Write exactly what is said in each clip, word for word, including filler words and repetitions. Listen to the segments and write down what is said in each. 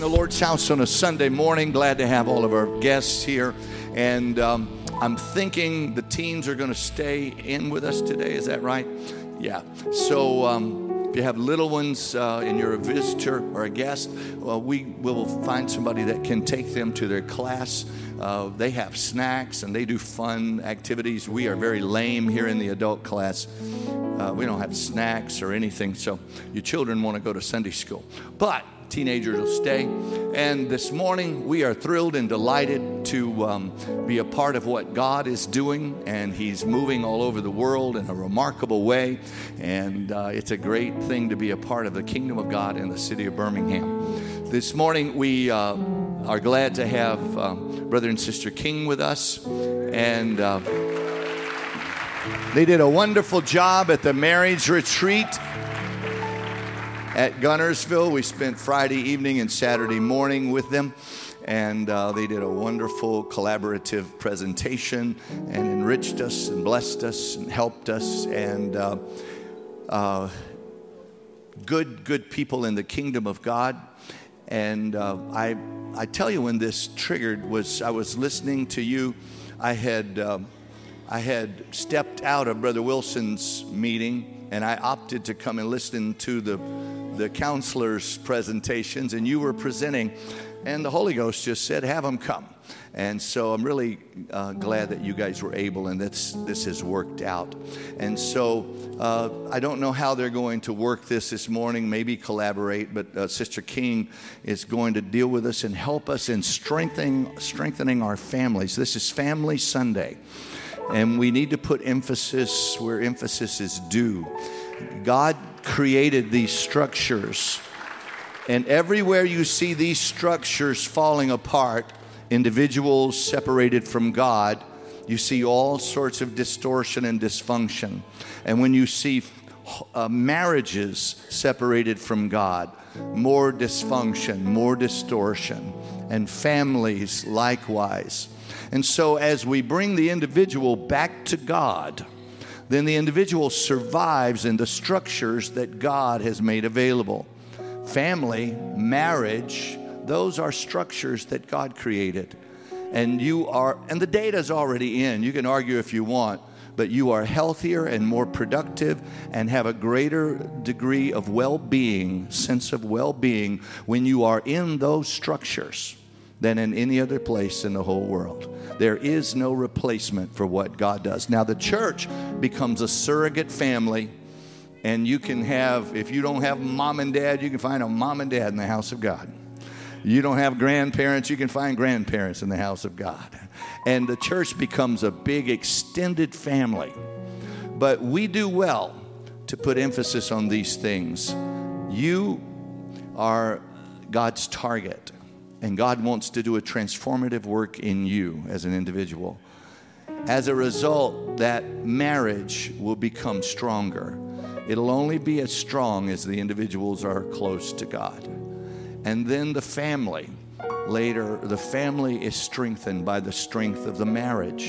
The Lord's house on a Sunday morning. Glad to have all of our guests here. And um, I'm thinking the teens are going to stay in with us today. Is that right? Yeah. So um, if you have little ones uh, and you're a visitor or a guest, well, we will find somebody that can take them to their class. Uh, they have snacks and they do fun activities. We are very lame here in the adult class. Uh, we don't have snacks or anything. So your children want to go to Sunday school. But teenagers will stay. And this morning, we are thrilled and delighted to um, be a part of what God is doing. And He's moving all over the world in a remarkable way. And uh, it's a great thing to be a part of the kingdom of God in the city of Birmingham. This morning, we uh, are glad to have um, Brother and Sister King with us. And uh, they did a wonderful job at the marriage retreat at Gunnersville. We spent Friday evening and Saturday morning with them, and uh, they did a wonderful collaborative presentation and enriched us and blessed us and helped us, and uh, uh, good, good people in the kingdom of God. And uh, I, I tell you, when this triggered was I was listening to you. I had, uh, I had stepped out of Brother Wilson's meeting, and I opted to come and listen to the the counselors' presentations, and you were presenting, and the Holy Ghost just said, have them come. And so I'm really uh, glad that you guys were able, and this this has worked out. And so uh, I don't know how they're going to work this this morning, maybe collaborate, but uh, Sister King is going to deal with us and help us in strengthening strengthening our families. This is Family Sunday, and we need to put emphasis where emphasis is due. God created these structures, and everywhere you see these structures falling apart, individuals separated from God, you see all sorts of distortion and dysfunction. And when you see uh, marriages separated from God, more dysfunction, more distortion, and families likewise. And so as we bring the individual back to God, then the individual survives in the structures that God has made available. Family, marriage, those are structures that God created. And you are, and the data's already in. You can argue if you want, but you are healthier and more productive and have a greater degree of well-being, sense of well-being when you are in those structures than in any other place in the whole world. There is no replacement for what God does. Now, the church becomes a surrogate family, and you can have, if you don't have mom and dad, you can find a mom and dad in the house of God. You don't have grandparents, you can find grandparents in the house of God. And the church becomes a big extended family. But we do well to put emphasis on these things. You are God's target. And God wants to do a transformative work in you as an individual. As a result, that marriage will become stronger. It'll only be as strong as the individuals are close to God. And then the family. Later, the family is strengthened by the strength of the marriage.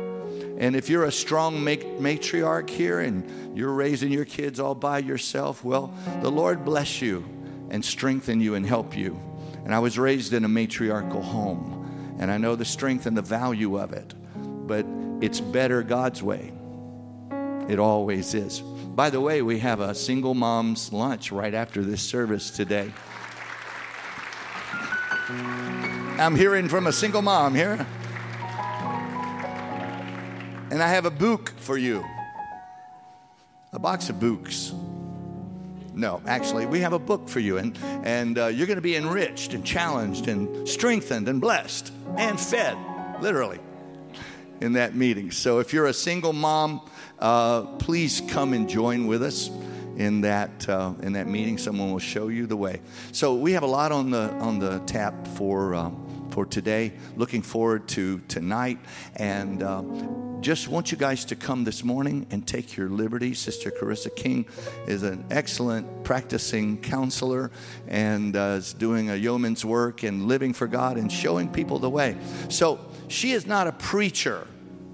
And if you're a strong matriarch here and you're raising your kids all by yourself, well, the Lord bless you and strengthen you and help you. And I was raised in a matriarchal home, and I know the strength and the value of it, but it's better God's way. It always is. By the way, we have a single mom's lunch right after this service today. I'm hearing from a single mom here. And I have a book for you. A box of books. No, actually, we have a book for you, and, and uh, you're going to be enriched and challenged and strengthened and blessed and fed, literally, in that meeting. So if you're a single mom, uh, please come and join with us in that uh, in that meeting. Someone will show you the way. So we have a lot on the on the tap for um, for today. Looking forward to tonight, and Uh, just want you guys to come this morning and take your liberty. Sister Carissa King is an excellent practicing counselor and uh, is doing a yeoman's work and living for God and showing people the way. So she is not a preacher,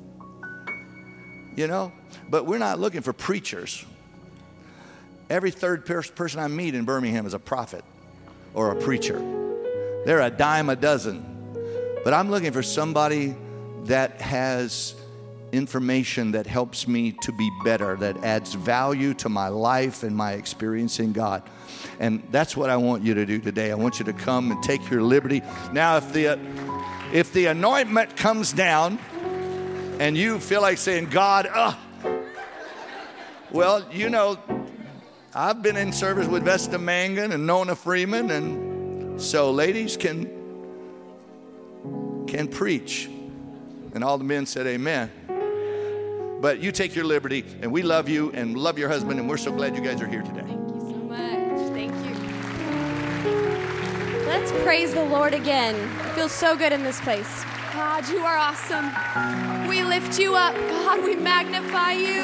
you know, but we're not looking for preachers. Every third person I meet in Birmingham is a prophet or a preacher. They're a dime a dozen. But I'm looking for somebody that has information that helps me to be better, that adds value to my life and my experience in God. And that's what I want you to do today. I want you to come and take your liberty. Now, if the if the anointment comes down and you feel like saying, God, uh, well, you know, I've been in service with Vesta Mangan and Nona Freeman, and so ladies can can preach. And all the men said amen. But you take your liberty, and we love you and love your husband, and we're so glad you guys are here today. Thank you so much. Thank you. Let's praise the Lord again. It feels so good in this place. God, you are awesome. We lift you up. God, we magnify you.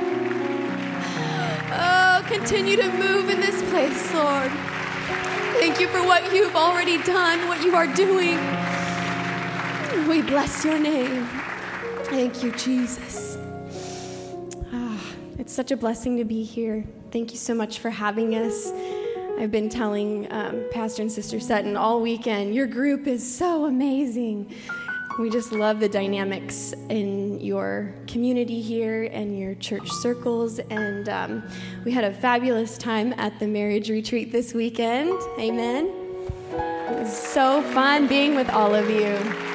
Oh, continue to move in this place, Lord. Thank you for what you've already done, what you are doing. We bless your name. Thank you, Jesus. Ah, it's such a blessing to be here. Thank you so much for having us. I've been telling um, Pastor and Sister Sutton all weekend, your group is so amazing. We just love the dynamics in your community here and your church circles. And um, we had a fabulous time at the marriage retreat this weekend. Amen. It was so fun being with all of you.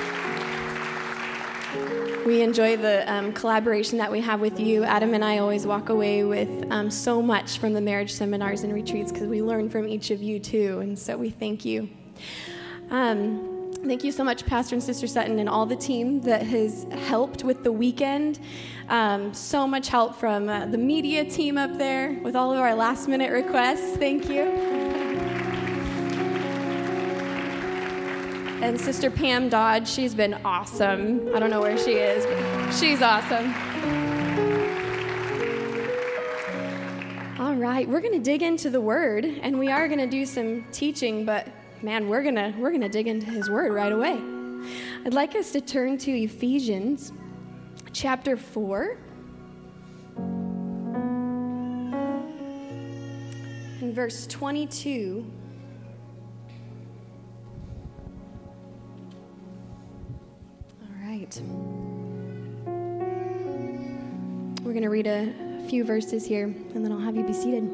We enjoy the um, collaboration that we have with you. Adam and I always walk away with um, so much from the marriage seminars and retreats because we learn from each of you too, and so we thank you. Um, thank you so much, Pastor and Sister Sutton, and all the team that has helped with the weekend. Um, so much help from uh, the media team up there with all of our last-minute requests. Thank you. And Sister Pam Dodge, she's been awesome. I don't know where she is, but she's awesome. All right, we're going to dig into the Word, and we are going to do some teaching, but man, we're going to we're going to dig into His Word right away. I'd like us to turn to Ephesians chapter four. And verse twenty-two. We're going to read a few verses here, and then I'll have you be seated.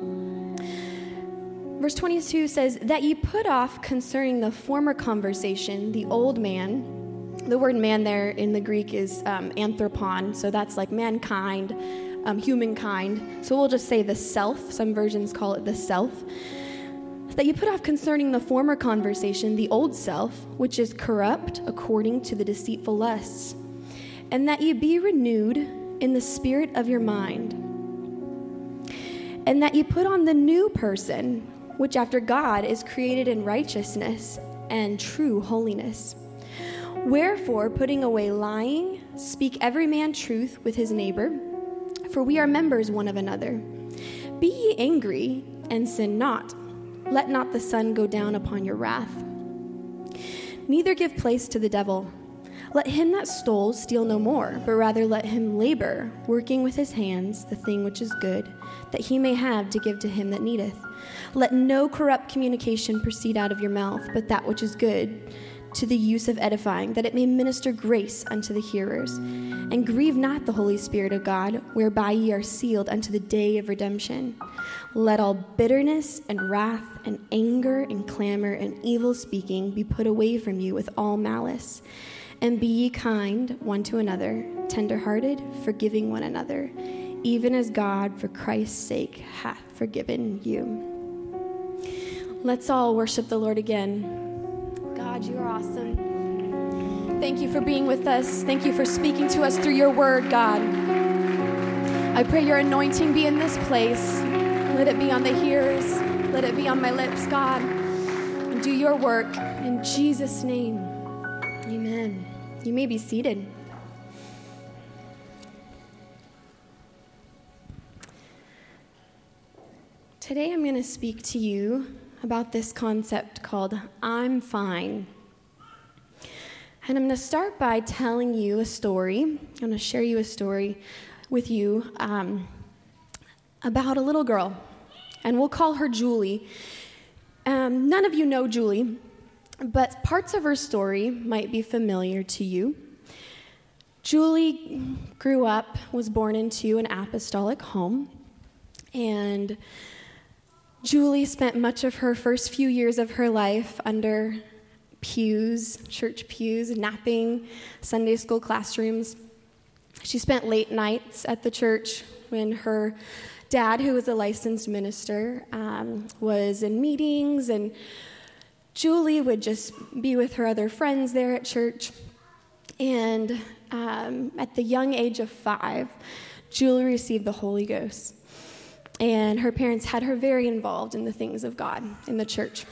Verse twenty-two says, that ye put off concerning the former conversation, the old man. The word man there in the Greek is um, anthropon, so that's like mankind, um, humankind. So we'll just say the self. Some versions call it the self. That you put off concerning the former conversation, the old self, which is corrupt according to the deceitful lusts, and that ye be renewed in the spirit of your mind, and that ye put on the new person, which after God is created in righteousness and true holiness. Wherefore, putting away lying, speak every man truth with his neighbor, for we are members one of another. Be ye angry, and sin not. Let not the sun go down upon your wrath. Neither give place to the devil. Let him that stole steal no more, but rather let him labor, working with his hands the thing which is good, that he may have to give to him that needeth. Let no corrupt communication proceed out of your mouth, but that which is good, to the use of edifying, that it may minister grace unto the hearers. And grieve not the Holy Spirit of God, whereby ye are sealed unto the day of redemption. Let all bitterness and wrath and anger and clamor and evil speaking be put away from you with all malice. And be ye kind one to another, tender-hearted, forgiving one another, even as God for Christ's sake hath forgiven you. Let's all worship the Lord again. God, you are awesome. Thank you for being with us. Thank you for speaking to us through your word, God. I pray your anointing be in this place. Let it be on the hearers. Let it be on my lips, God. And do your work in Jesus' name. Amen. You may be seated. Today I'm going to speak to you about this concept called I'm fine. And I'm going to start by telling you a story. I'm going to share you a story with you um, about a little girl. And we'll call her Julie. Um, none of you know Julie, but parts of her story might be familiar to you. Julie grew up, was born into an apostolic home, and Julie spent much of her first few years of her life under pews, church pews, napping, Sunday school classrooms. She spent late nights at the church when her dad, who was a licensed minister, um, was in meetings, and Julie would just be with her other friends there at church. And um, at the young age of five, Julie received the Holy Ghost. And her parents had her very involved in the things of God in the church.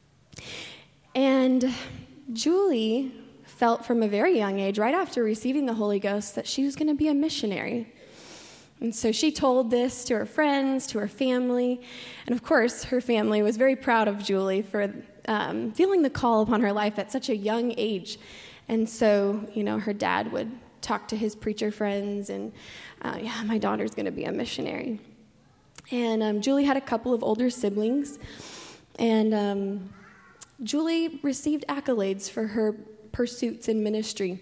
And Julie felt from a very young age, right after receiving the Holy Ghost, that she was going to be a missionary. And so she told this to her friends, to her family. And of course, her family was very proud of Julie for um, feeling the call upon her life at such a young age. And so, you know, her dad would talk to his preacher friends and, uh, yeah, my daughter's going to be a missionary. And um, Julie had a couple of older siblings. And um, Julie received accolades for her pursuits in ministry.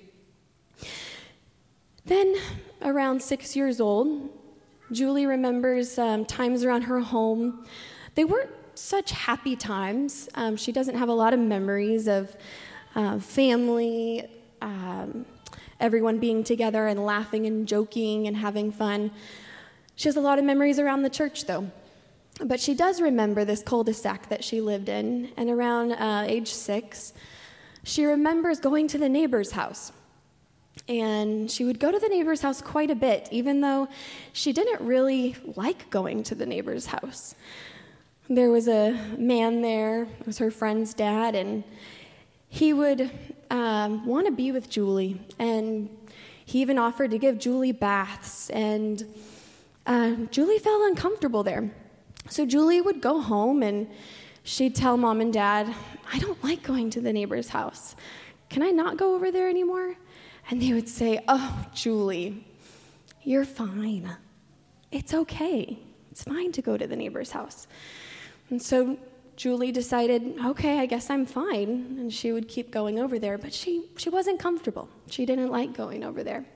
Then, around six years old, Julie remembers um, times around her home. They weren't such happy times. Um, she doesn't have a lot of memories of uh, family, um, everyone being together and laughing and joking and having fun. She has a lot of memories around the church, though. But she does remember this cul-de-sac that she lived in, and around uh, age six, she remembers going to the neighbor's house. And she would go to the neighbor's house quite a bit, even though she didn't really like going to the neighbor's house. There was a man there, it was her friend's dad, and he would um, want to be with Julie. And he even offered to give Julie baths, and uh, Julie felt uncomfortable there. So Julie would go home, and she'd tell mom and dad, I don't like going to the neighbor's house. Can I not go over there anymore? And they would say, oh, Julie, you're fine. It's okay. It's fine to go to the neighbor's house. And so Julie decided, okay, I guess I'm fine. And she would keep going over there, but she, she wasn't comfortable. She didn't like going over there.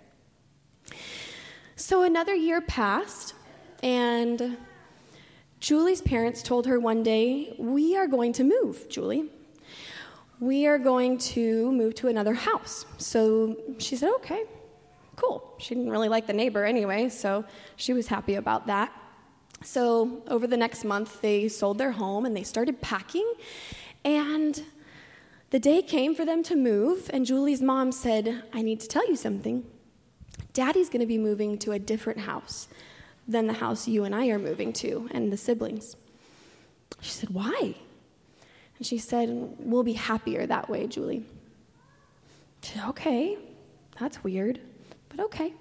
So another year passed, and Julie's parents told her one day, we are going to move, Julie. We are going to move to another house. So she said, okay, cool. She didn't really like the neighbor anyway, so she was happy about that. So over the next month, they sold their home and they started packing. And the day came for them to move, and Julie's mom said, I need to tell you something. Daddy's going to be moving to a different house than the house you and I are moving to, and the siblings. She said, why? And she said, we'll be happier that way, Julie. She said, okay, that's weird, but okay.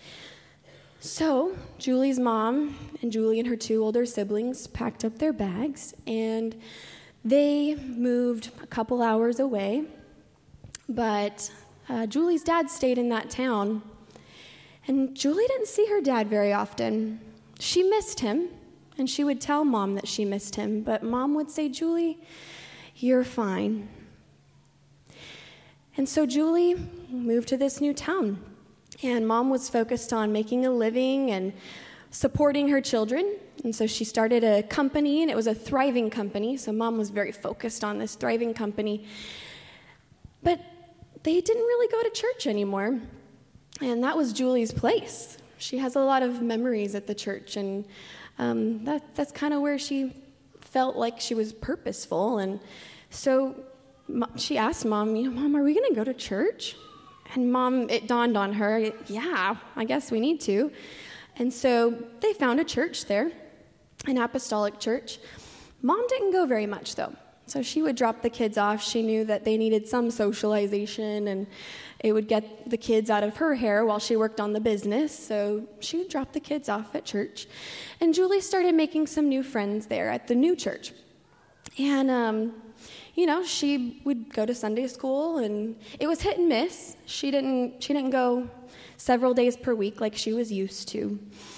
So Julie's mom and Julie and her two older siblings packed up their bags, and they moved a couple hours away, but uh, Julie's dad stayed in that town, and Julie didn't see her dad very often. She missed him, and she would tell mom that she missed him, but mom would say, Julie, you're fine. And so Julie moved to this new town, and mom was focused on making a living and supporting her children. And so she started a company, and it was a thriving company. So mom was very focused on this thriving company. But they didn't really go to church anymore. And that was Julie's place. She has a lot of memories at the church, and um, that, that's kind of where she felt like she was purposeful. And so she asked mom, you know, Mom, are we going to go to church? And mom, it dawned on her, yeah, I guess we need to. And so they found a church there, an apostolic church. Mom didn't go very much, though. So she would drop the kids off. She knew that they needed some socialization, and it would get the kids out of her hair while she worked on the business. So she would drop the kids off at church. And Julie started making some new friends there at the new church. And, um, you know, she would go to Sunday school, and it was hit and miss. She didn't, she didn't go several days per week like she was used to.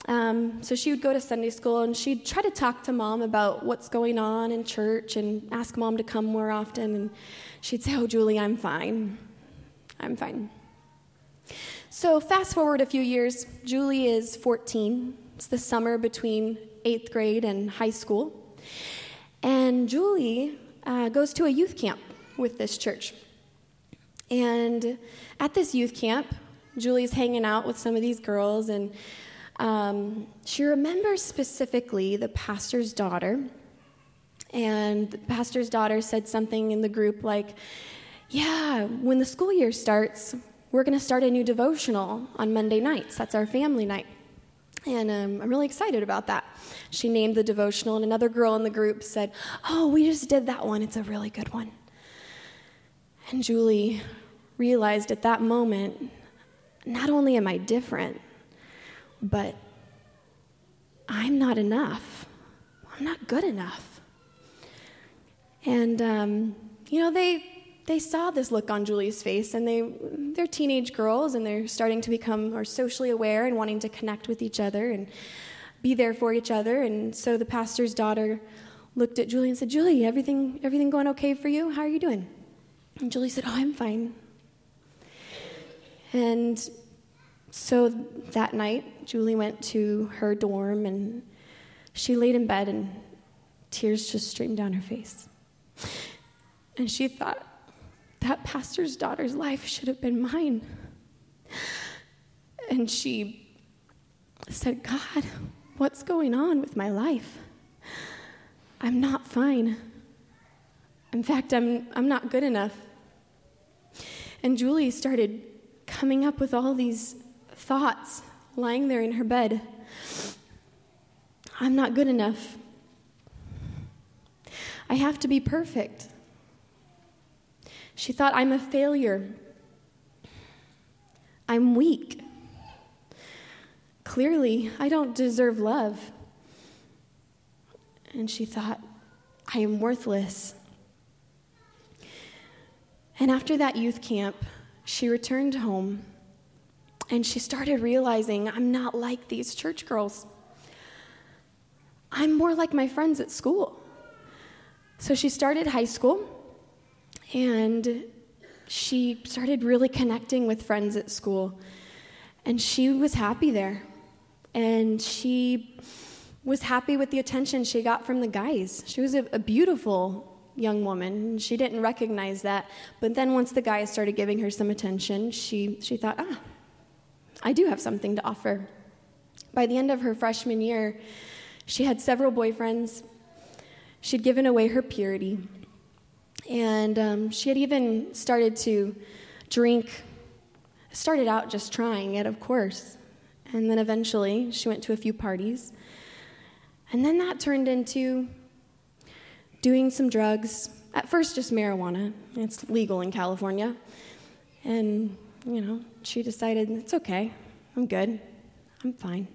Um, so she would go to Sunday school, and she'd try to talk to Mom about what's going on in church and ask Mom to come more often. And she'd say, "Oh, Julie, I'm fine. I'm fine." So fast forward a few years, Julie is fourteen. It's the summer between eighth grade and high school. And Julie uh, goes to a youth camp with this church. And at this youth camp, Julie's hanging out with some of these girls, and um, she remembers specifically the pastor's daughter. And the pastor's daughter said something in the group like, "Yeah, when the school year starts, we're going to start a new devotional on Monday nights. That's our family night." And um, I'm really excited about that. She named the devotional, and another girl in the group said, "Oh, we just did that one. It's a really good one." And Julie realized at that moment, not only am I different, but I'm not enough. I'm not good enough. And, um, you know, they they saw this look on Julie's face, and they, they're teenage girls, and they're starting to become more socially aware and wanting to connect with each other and be there for each other. And so the pastor's daughter looked at Julie and said, "Julie, everything everything going okay for you? How are you doing?" And Julie said, "Oh, I'm fine." And so that night, Julie went to her dorm, and she laid in bed, and tears just streamed down her face. And she thought, that pastor's daughter's life should have been mine. And she said, "God, what's going on with my life? I'm not fine. In fact, I'm I'm not good enough." And Julie started coming up with all these thoughts, lying there in her bed. I'm not good enough. I have to be perfect. She thought, I'm a failure. I'm weak. Clearly, I don't deserve love. And she thought, I am worthless. And after that youth camp, she returned home, and she started realizing, I'm not like these church girls. I'm more like my friends at school. So she started high school, and she started really connecting with friends at school. And she was happy there. And she was happy with the attention she got from the guys. She was a, a beautiful young woman. She didn't recognize that. But then once the guys started giving her some attention, she, she thought, ah, I do have something to offer. By the end of her freshman year, she had several boyfriends. She'd given away her purity. And um, she had even started to drink. Started out just trying it, of course. And then eventually she went to a few parties. And then that turned into doing some drugs. At first just marijuana. It's legal in California. And, you know, she decided, it's okay. I'm good. I'm fine.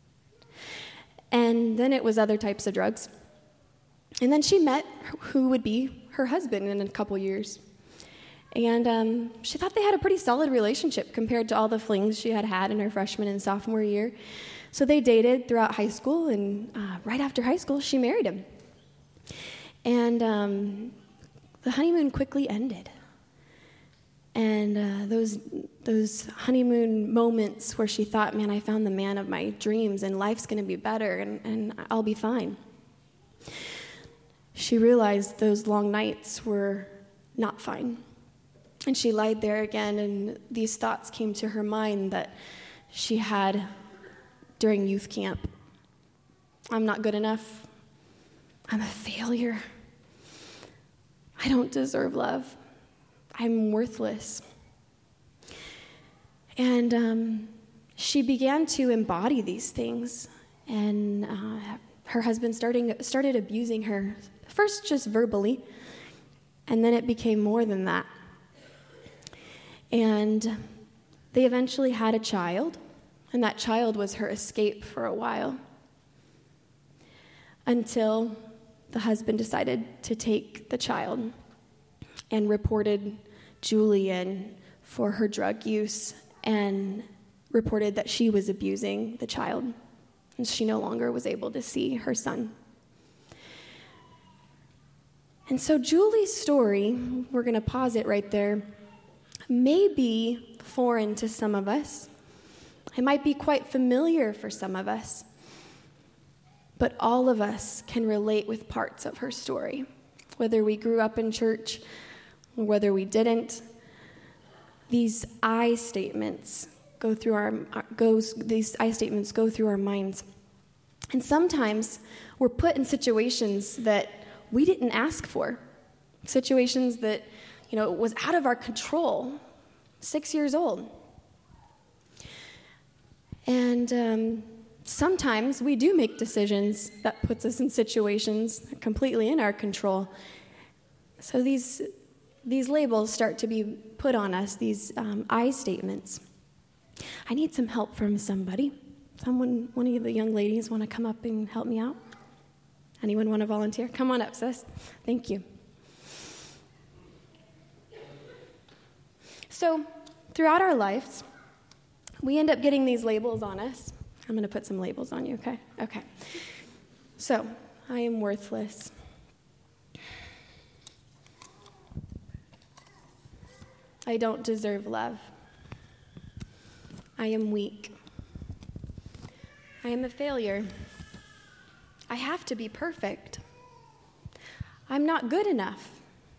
And then it was other types of drugs. And then she met who would be her husband in a couple years. And um, she thought they had a pretty solid relationship compared to all the flings she had had in her freshman and sophomore year. So they dated throughout high school, and uh, right after high school, she married him. And um, the honeymoon quickly ended. And uh, those those honeymoon moments where she thought, man, I found the man of my dreams, and life's going to be better, and, and I'll be fine. She realized those long nights were not fine. And she lied there again, and these thoughts came to her mind that she had during youth camp. I'm not good enough. I'm a failure. I don't deserve love. I'm worthless. And um, she began to embody these things, and uh, her husband starting, started abusing her, first just verbally, and then it became more than that. And they eventually had a child, and that child was her escape for a while, until the husband decided to take the child and reported Julie in for her drug use and reported that she was abusing the child. and she no longer was able to see her son. And so Julie's story, we're going to pause it right there, may be foreign to some of us. It might be quite familiar for some of us. But all of us can relate with parts of her story, whether we grew up in church or whether we didn't. These I statements go through our goes these I statements go through our minds. And sometimes we're put in situations that we didn't ask for, situations that, you know, was out of our control, six years old. And um, sometimes we do make decisions that puts us in situations completely in our control. So these these labels start to be put on us, these um, I statements. I need some help from somebody. Someone, one of the young ladies want to come up and help me out? Anyone want to volunteer? Come on up, sis. Thank you. So, throughout our lives, we end up getting these labels on us. I'm going to put some labels on you, okay? Okay. So, I am worthless. I don't deserve love. I am weak. I am a failure. I have to be perfect. I'm not good enough.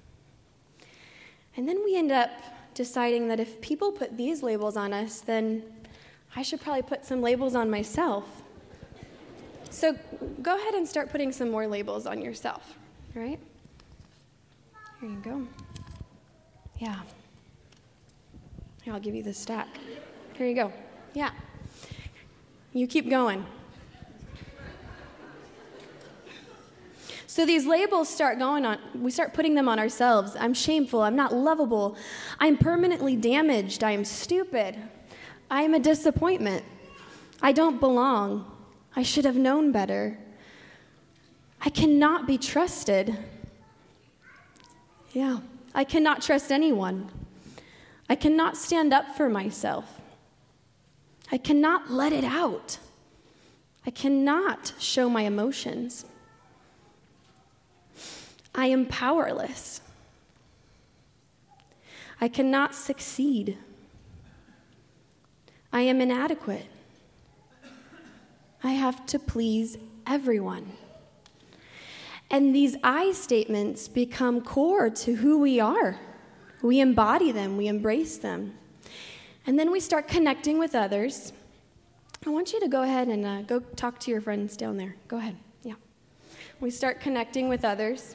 And then we end up deciding that if people put these labels on us, then I should probably put some labels on myself. So go ahead and start putting some more labels on yourself, all right? Here you go. Yeah. Here, I'll give you this stack. Here you go. Yeah. You keep going. So these labels start going on, we start putting them on ourselves. I'm shameful, I'm not lovable, I'm permanently damaged, I am stupid, I am a disappointment, I don't belong, I should have known better, I cannot be trusted. Yeah, I cannot trust anyone. I cannot stand up for myself. I cannot let it out. I cannot show my emotions. I am powerless. I cannot succeed. I am inadequate. I have to please everyone. And these I statements become core to who we are. We embody them, we embrace them. And then we start connecting with others. I want you to go ahead and uh, go talk to your friends down there. Go ahead, yeah. We start connecting with others.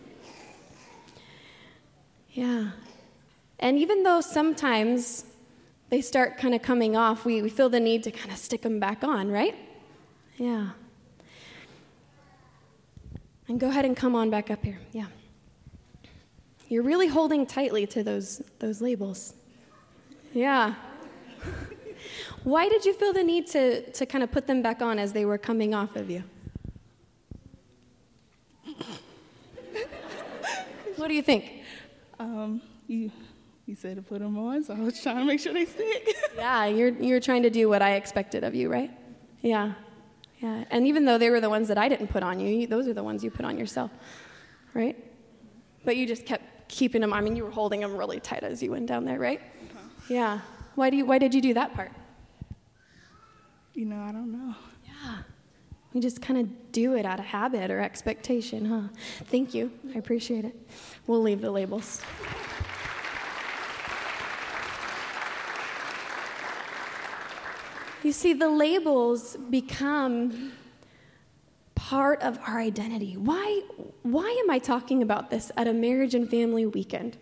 Yeah. And even though sometimes they start kind of coming off, we, we feel the need to kind of stick them back on, right? Yeah. And go ahead and come on back up here. Yeah. You're really holding tightly to those those labels. Yeah. Why did you feel the need to, to kind of put them back on as they were coming off of you? What do you think? Um, you you said to put them on, so I was trying to make sure they stick. Yeah, you're you're trying to do what I expected of you, right? Yeah, yeah. And even though they were the ones that I didn't put on you, you those are the ones you put on yourself, right? But you just kept keeping them. I mean, you were holding them really tight as you went down there, right? Uh-huh. Yeah. Why do you? Why did you do that part? You know, I don't know. Yeah. We just kind of do it out of habit or expectation, huh? Thank you. I appreciate it. We'll leave the labels. You see, the labels become part of our identity. Why, why am I talking about this at a marriage and family weekend?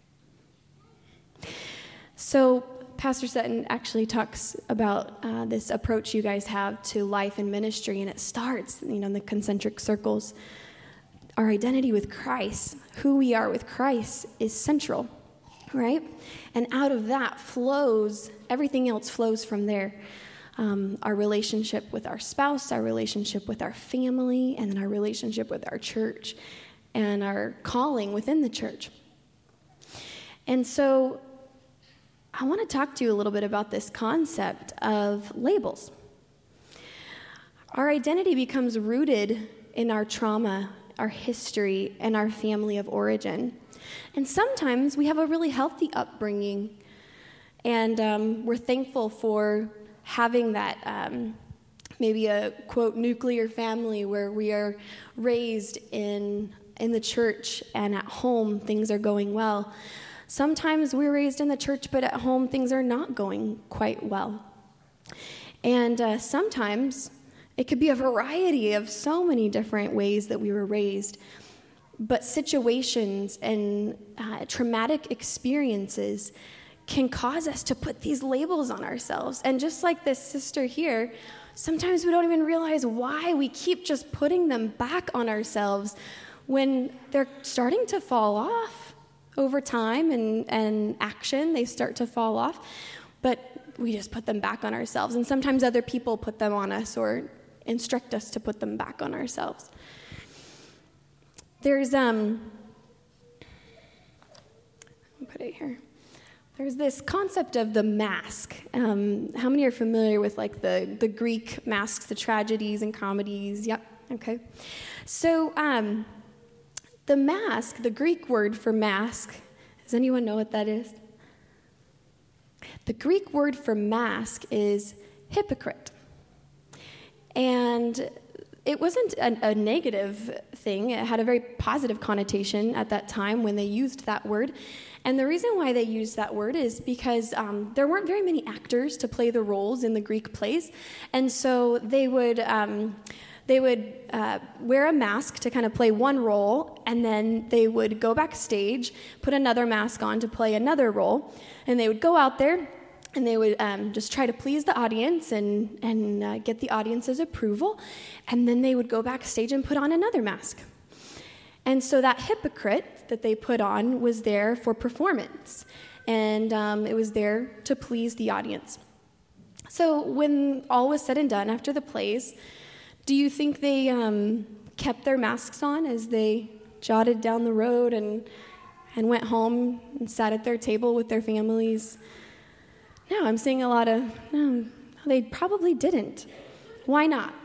So Pastor Sutton actually talks about uh, this approach you guys have to life and ministry, and it starts, you know, in the concentric circles. Our identity with Christ, who we are with Christ, is central, right? And out of that flows, everything else flows from there. Um, our relationship with our spouse, our relationship with our family, and then our relationship with our church, and our calling within the church. And so I want to talk to you a little bit about this concept of labels. our identity becomes rooted in our trauma, our history, and our family of origin. And sometimes we have a really healthy upbringing, and um, we're thankful for having that, um, maybe a, quote, nuclear family where we are raised in in the church, and at home things are going well. Sometimes we're raised in the church, but at home things are not going quite well. And uh, sometimes it could be a variety of so many different ways that we were raised. But situations and uh, traumatic experiences can cause us to put these labels on ourselves. And just like this sister here, sometimes we don't even realize why we keep just putting them back on ourselves when they're starting to fall off over time and, and action. They start to fall off, but we just put them back on ourselves. And sometimes other people put them on us or instruct us to put them back on ourselves. There's, um, I'll put it here. There's this concept of the mask. Um, how many are familiar with like the, the Greek masks, the tragedies and comedies? Yep, okay. So um, the mask, the Greek word for mask, does anyone know what that is? The Greek word for mask is hypocrite. And it wasn't a, a negative thing. It had a very positive connotation at that time when they used that word. And the reason why they used that word is because um, there weren't very many actors to play the roles in the Greek plays. And so they would um, they would uh, wear a mask to kind of play one role, and then they would go backstage, put another mask on to play another role, and they would go out there and they would um, just try to please the audience and, and uh, get the audience's approval. And then they would go backstage and put on another mask. And so that hypocrite that they put on was there for performance. And um, it was there to please the audience. So when all was said and done after the plays, do you think they um, kept their masks on as they jotted down the road and, and went home and sat at their table with their families? No, I'm seeing a lot of, no, they probably didn't. Why not?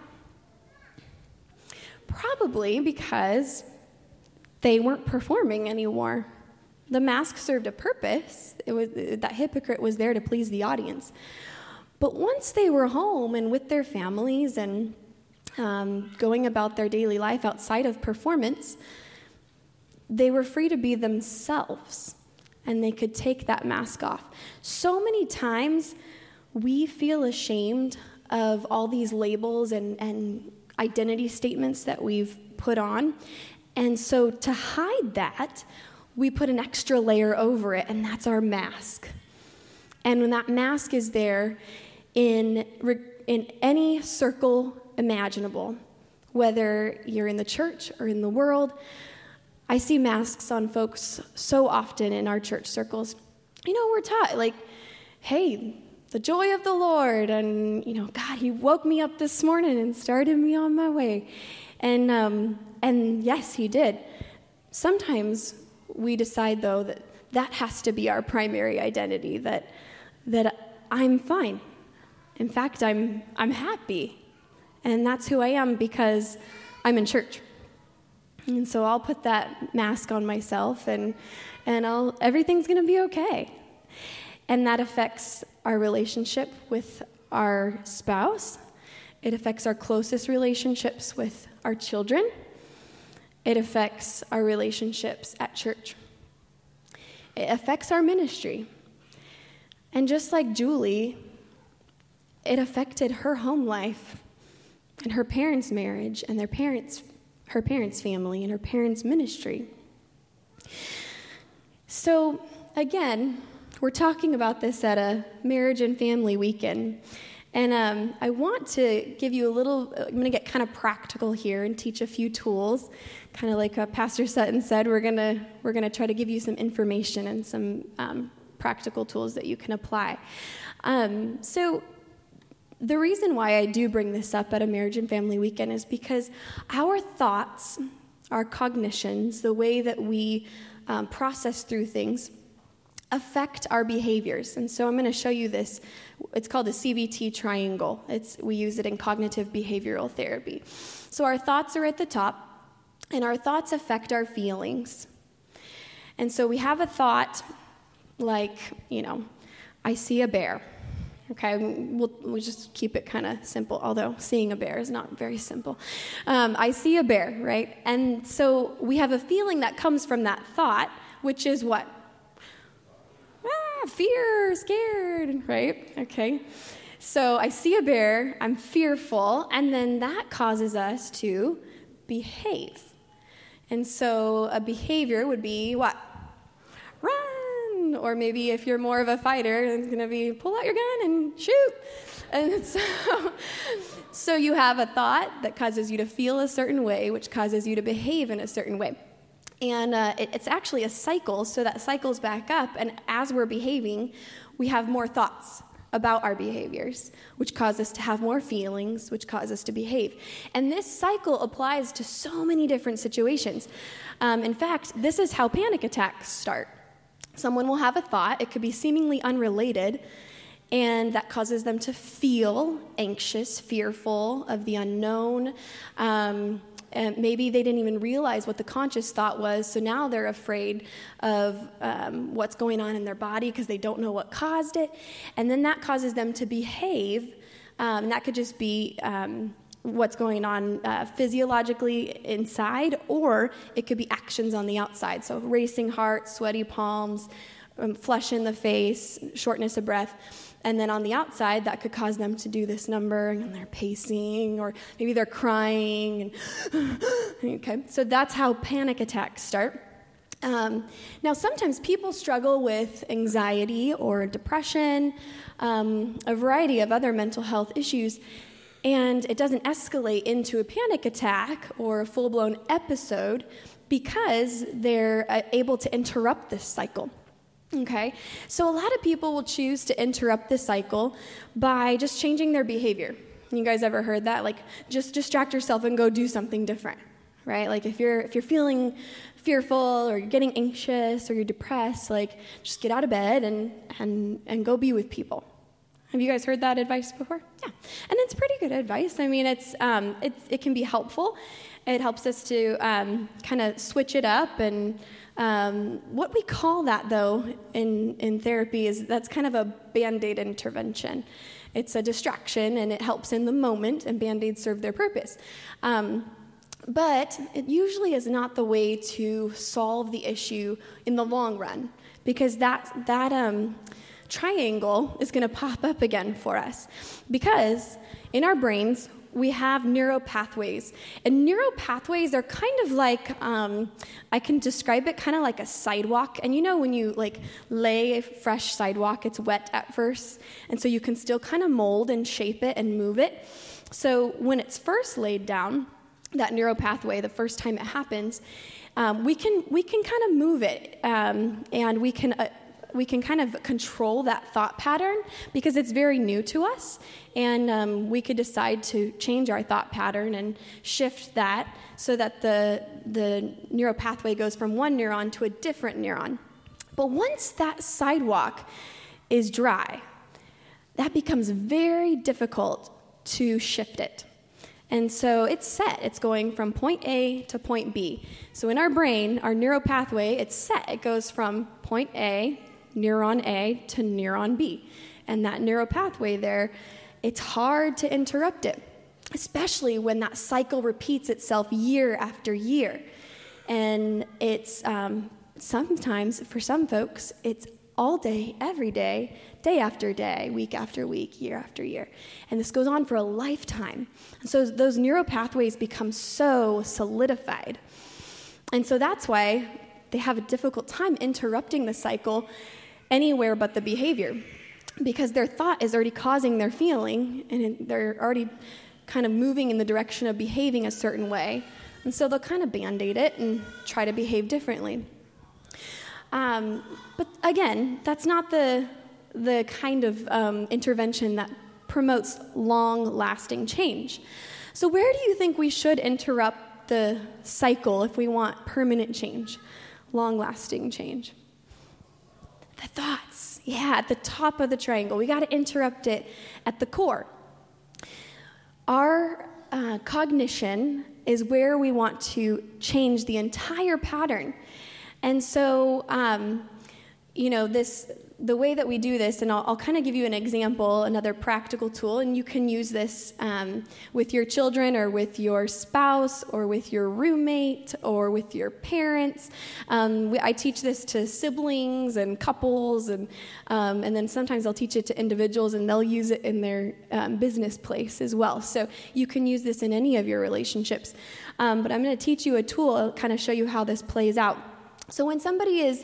Probably because they weren't performing anymore. The mask served a purpose. It was, that hypocrite was there to please the audience. But once they were home and with their families and um, going about their daily life outside of performance, they were free to be themselves. And they could take that mask off. So many times we feel ashamed of all these labels and, and identity statements that we've put on. And so to hide that, we put an extra layer over it, and that's our mask. And when that mask is there in, in any circle imaginable, whether you're in the church or in the world, I see masks on folks so often in our church circles. You know, we're taught, like, hey, the joy of the Lord, and, you know, God, he woke me up this morning and started me on my way. And, um, and yes, he did. Sometimes we decide, though, that that has to be our primary identity, that that I'm fine. In fact, I'm I'm happy. And that's who I am because I'm in church. And so I'll put that mask on myself, and and I'll everything's going to be okay. And that affects our relationship with our spouse. It affects our closest relationships with our children. It affects our relationships at church. It affects our ministry. And just like Julie, it affected her home life and her parents' marriage and their parents' her parents' family and her parents' ministry. So, again, we're talking about this at a marriage and family weekend. And um, I want to give you a little, I'm going to get kind of practical here and teach a few tools. Kind of like uh, Pastor Sutton said, we're going to we're going to try to give you some information and some um, practical tools that you can apply. Um, so, the reason why I do bring this up at a marriage and family weekend is because our thoughts, our cognitions, the way that we um, process through things, affect our behaviors. And so I'm going to show you this. It's called the C B T triangle. It's, we use it in cognitive behavioral therapy. So our thoughts are at the top, and our thoughts affect our feelings. And so we have a thought like, you know, I see a bear. Okay, we'll, we'll just keep it kind of simple, although seeing a bear is not very simple. Um, I see a bear, right? And so we have a feeling that comes from that thought, which is what? Ah, fear, scared, right? Okay. So I see a bear, I'm fearful, and then that causes us to behave. And so a behavior would be what? Run! Or maybe if you're more of a fighter, it's going to be pull out your gun and shoot. And so, so you have a thought that causes you to feel a certain way, which causes you to behave in a certain way. And uh, it, it's actually a cycle, so that cycles back up, and as we're behaving, we have more thoughts about our behaviors, which cause us to have more feelings, which cause us to behave. And this cycle applies to so many different situations. Um, in fact, this is how panic attacks start. Someone will have a thought, it could be seemingly unrelated, and that causes them to feel anxious, fearful of the unknown. Um, And maybe they didn't even realize what the conscious thought was, so now they're afraid of um, what's going on in their body because they don't know what caused it. And then that causes them to behave, um, and that could just be um, what's going on uh, physiologically inside, or it could be actions on the outside. So racing heart, sweaty palms, um, flush in the face, shortness of breath. And then on the outside, that could cause them to do this number, and they're pacing, or maybe they're crying. And okay, so that's how panic attacks start. Um, now, sometimes people struggle with anxiety or depression, um, a variety of other mental health issues, and it doesn't escalate into a panic attack or a full-blown episode because they're uh, able to interrupt this cycle. Okay, so a lot of people will choose to interrupt the cycle by just changing their behavior. You guys ever heard that? Like, just distract yourself and go do something different, right? Like, if you're if you're feeling fearful or you're getting anxious or you're depressed, like, just get out of bed and and and go be with people. Have you guys heard that advice before? Yeah, and it's pretty good advice. I mean, it's um, it's it can be helpful. It helps us to um, kind of switch it up. And um, what we call that, though, in, in therapy is that's kind of a Band-Aid intervention. It's a distraction, and it helps in the moment, and Band-Aids serve their purpose. Um, but it usually is not the way to solve the issue in the long run, because that that um, triangle is going to pop up again for us. Because in our brains, we have neural pathways. And neural pathways are kind of like, um, I can describe it kind of like a sidewalk. And you know when you like lay a fresh sidewalk, it's wet at first. And so you can still kind of mold and shape it and move it. So when it's first laid down, that neural pathway, the first time it happens, um, we can we can kind of move it. Um, and we can... Uh, we can kind of control that thought pattern because it's very new to us, and um, we could decide to change our thought pattern and shift that so that the the neural pathway goes from one neuron to a different neuron. But once that sidewalk is dry, that becomes very difficult to shift it. And so it's set. It's going from point A to point B. So in our brain, our neural pathway, it's set. It goes from point A, neuron A, to neuron B. And that neural pathway there, it's hard to interrupt it, especially when that cycle repeats itself year after year. And it's um, sometimes, for some folks, it's all day, every day, day after day, week after week, year after year. And this goes on for a lifetime. And so those neural pathways become so solidified. And so that's why they have a difficult time interrupting the cycle anywhere but the behavior, because their thought is already causing their feeling, and they're already kind of moving in the direction of behaving a certain way. And so they'll kind of Band-Aid it and try to behave differently. Um, but again, that's not the the kind of um, intervention that promotes long-lasting change. So where do you think we should interrupt the cycle if we want permanent change, long-lasting change? The thoughts. Yeah, at the top of the triangle. We got to interrupt it at the core. Our uh, cognition is where we want to change the entire pattern. And so, um, you know, this the way that we do this, and I'll, I'll kind of give you an example, another practical tool, and you can use this um, with your children or with your spouse or with your roommate or with your parents. Um, we, I teach this to siblings and couples, and um, and then sometimes I'll teach it to individuals, and they'll use it in their um, business place as well. So you can use this in any of your relationships. Um, but I'm going to teach you a tool, kind of show you how this plays out. So when somebody is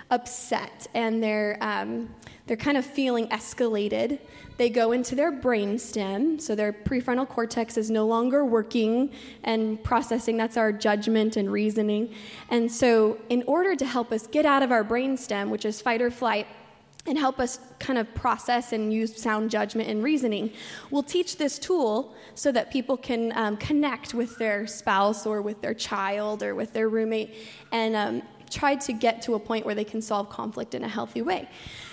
upset and they're um, they're kind of feeling escalated, they go into their brainstem. So their prefrontal cortex is no longer working and processing. That's our judgment and reasoning. And so in order to help us get out of our brainstem, which is fight or flight, and help us kind of process and use sound judgment and reasoning, we'll teach this tool so that people can um, connect with their spouse or with their child or with their roommate and um, try to get to a point where they can solve conflict in a healthy way.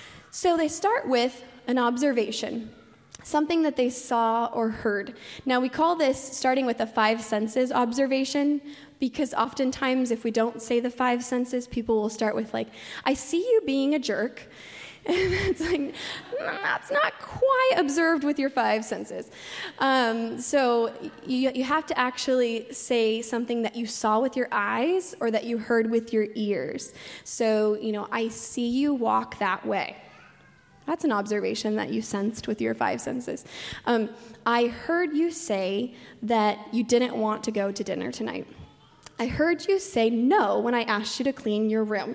So they start with an observation, something that they saw or heard. Now we call this starting with a five senses observation, because oftentimes if we don't say the five senses, people will start with like, I see you being a jerk. And it's like, that's not quite observed with your five senses. Um, so you, you have to actually say something that you saw with your eyes or that you heard with your ears. So, you know, I see you walk that way. That's an observation that you sensed with your five senses. Um, I heard you say that you didn't want to go to dinner tonight. I heard you say no when I asked you to clean your room.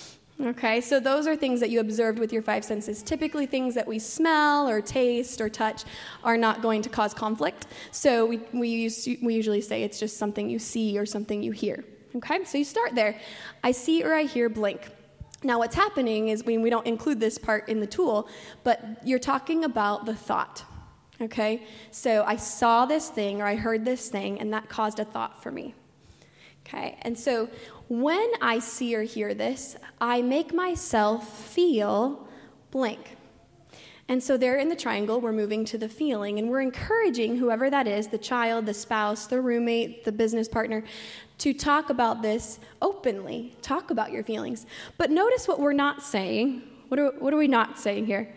Okay, so those are things that you observed with your five senses. Typically things that we smell or taste or touch are not going to cause conflict. So we we, use, we usually say it's just something you see or something you hear. Okay, so you start there. I see or I hear blank. Now what's happening is we, we don't include this part in the tool, but you're talking about the thought. Okay, so I saw this thing or I heard this thing and that caused a thought for me. Okay, and so when I see or hear this, I make myself feel blank. And so there in the triangle, we're moving to the feeling, and we're encouraging whoever that is, the child, the spouse, the roommate, the business partner, to talk about this openly. Talk about your feelings. But notice what we're not saying. What are, what are we not saying here?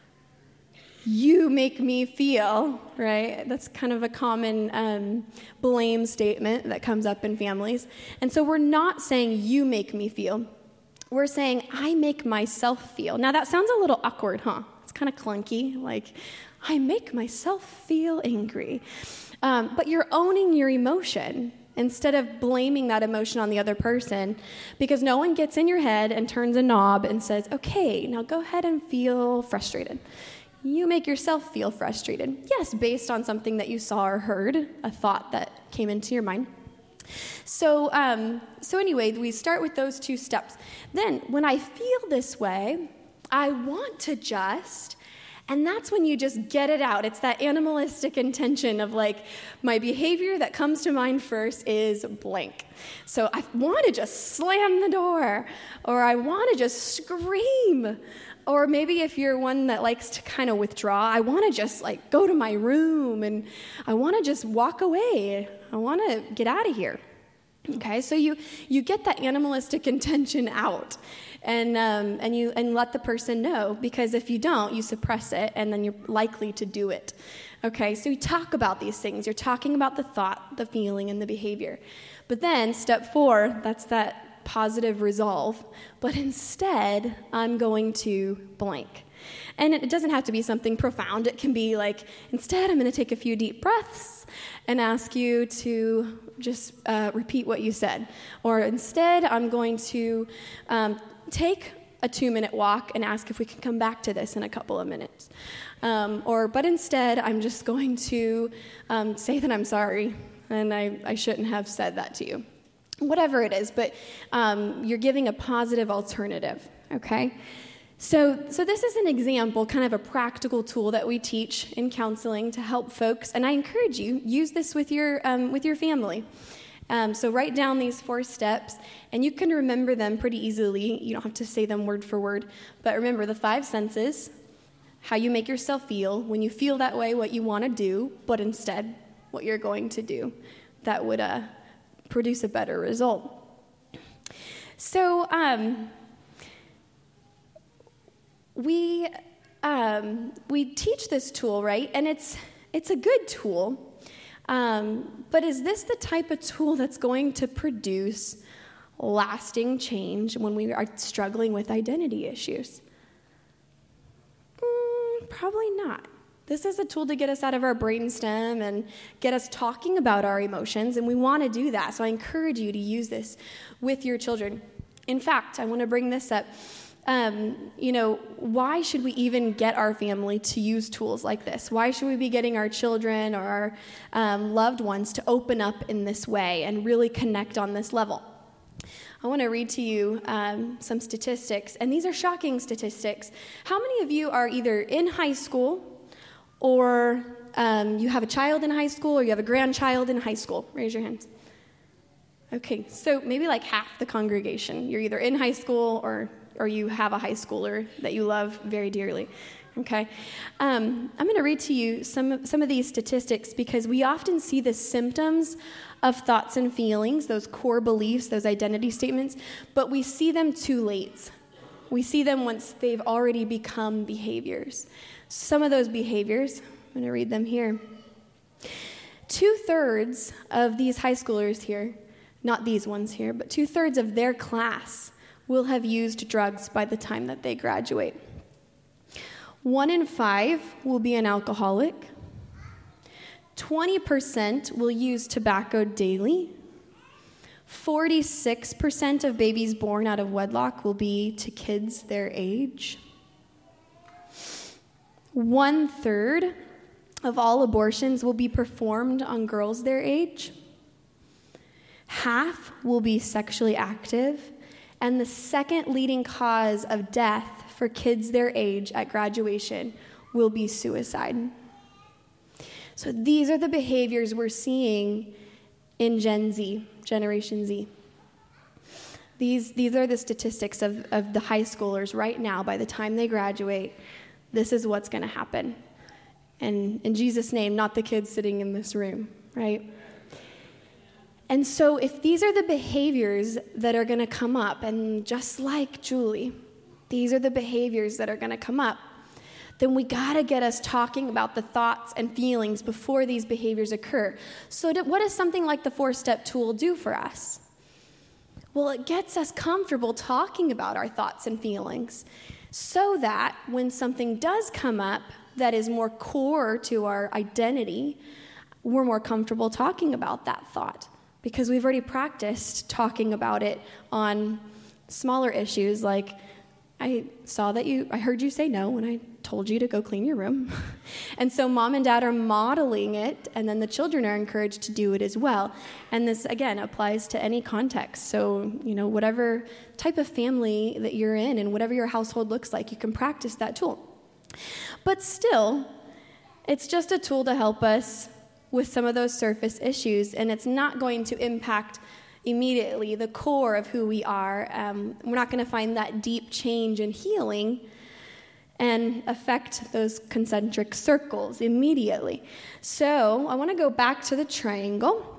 You make me feel, right? That's kind of a common um, blame statement that comes up in families. And so we're not saying you make me feel. We're saying I make myself feel. Now that sounds a little awkward, huh? It's kind of clunky, like I make myself feel angry. Um, but you're owning your emotion instead of blaming that emotion on the other person, because no one gets in your head and turns a knob and says, okay, now go ahead and feel frustrated. You make yourself feel frustrated. Yes, based on something that you saw or heard, a thought that came into your mind. So, um, so anyway, we start with those two steps. Then, when I feel this way, I want to just, and that's when you just get it out. It's that animalistic intention of like, my behavior that comes to mind first is blank. So I want to just slam the door, or I want to just scream. Or maybe if you're one that likes to kind of withdraw, I want to just like go to my room and I want to just walk away. I want to get out of here. Okay, so you you get that animalistic intention out, and um, and you and let the person know, because if you don't, you suppress it, and then you're likely to do it. Okay, so you talk about these things. You're talking about the thought, the feeling, and the behavior. But then step four, that's that positive resolve, but instead I'm going to blank. And it doesn't have to be something profound. It can be like, instead I'm going to take a few deep breaths and ask you to just uh, repeat what you said. Or instead I'm going to um, take a two-minute walk and ask if we can come back to this in a couple of minutes. Um, or, but instead I'm just going to um, say that I'm sorry and I, I shouldn't have said that to you. Whatever it is, but um, you're giving a positive alternative, okay? So, so this is an example, kind of a practical tool that we teach in counseling to help folks, and I encourage you, use this with your um, with your family. Um, so write down these four steps, and you can remember them pretty easily. You don't have to say them word for word. But remember the five senses, how you make yourself feel. When you feel that way, what you want to do, but instead what you're going to do. That would uh, produce a better result. So um, we um, we teach this tool, right? And it's it's a good tool. Um, but is this the type of tool that's going to produce lasting change when we are struggling with identity issues? Mm, probably not. This is a tool to get us out of our brainstem and get us talking about our emotions, and we want to do that. So I encourage you to use this with your children. In fact, I want to bring this up. Um, you know, why should we even get our family to use tools like this? Why should we be getting our children or our um, loved ones to open up in this way and really connect on this level? I want to read to you um, some statistics, and these are shocking statistics. How many of you are either in high school or um, you have a child in high school or you have a grandchild in high school? Raise your hands. Okay, so maybe like half the congregation. You're either in high school or or you have a high schooler that you love very dearly, okay? Um, I'm going to read to you some, some of these statistics because we often see the symptoms of thoughts and feelings, those core beliefs, those identity statements, but we see them too late. We see them once they've already become behaviors. Some of those behaviors, I'm going to read them here. Two-thirds of these high schoolers here, not these ones here, but two-thirds of their class will have used drugs by the time that they graduate. One in five will be an alcoholic. twenty percent will use tobacco daily. forty-six percent of babies born out of wedlock will be to kids their age. One third of all abortions will be performed on girls their age. Half will be sexually active. And the second leading cause of death for kids their age at graduation will be suicide. So these are the behaviors we're seeing in Gen Z, Generation Z. These, these are the statistics of, of the high schoolers right now. By the time they graduate, this is what's going to happen. And in Jesus' name, not the kids sitting in this room, right? And so if these are the behaviors that are going to come up, and just like Julie, these are the behaviors that are going to come up, then we got to get us talking about the thoughts and feelings before these behaviors occur. So what does something like the four-step tool do for us? Well, it gets us comfortable talking about our thoughts and feelings so that when something does come up that is more core to our identity, we're more comfortable talking about that thought. Because we've already practiced talking about it on smaller issues like, I saw that you, I heard you say no when I told you to go clean your room. And so mom and dad are modeling it, and then the children are encouraged to do it as well. And this, again, applies to any context. So, you know, whatever type of family that you're in and whatever your household looks like, you can practice that tool. But still, it's just a tool to help us with some of those surface issues, and it's not going to impact immediately the core of who we are. Um, we're not going to find that deep change and healing and affect those concentric circles immediately. So I want to go back to the triangle,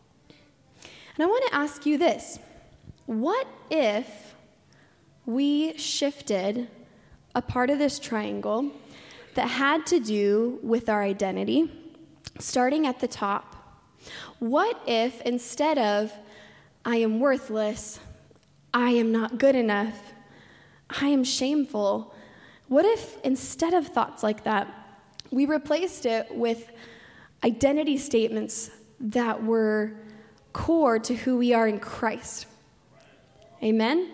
and I want to ask you this. What if we shifted a part of this triangle that had to do with our identity, starting at the top? What if instead of, I am worthless, I am not good enough, I am shameful, what if instead of thoughts like that, we replaced it with identity statements that were core to who we are in Christ? Amen?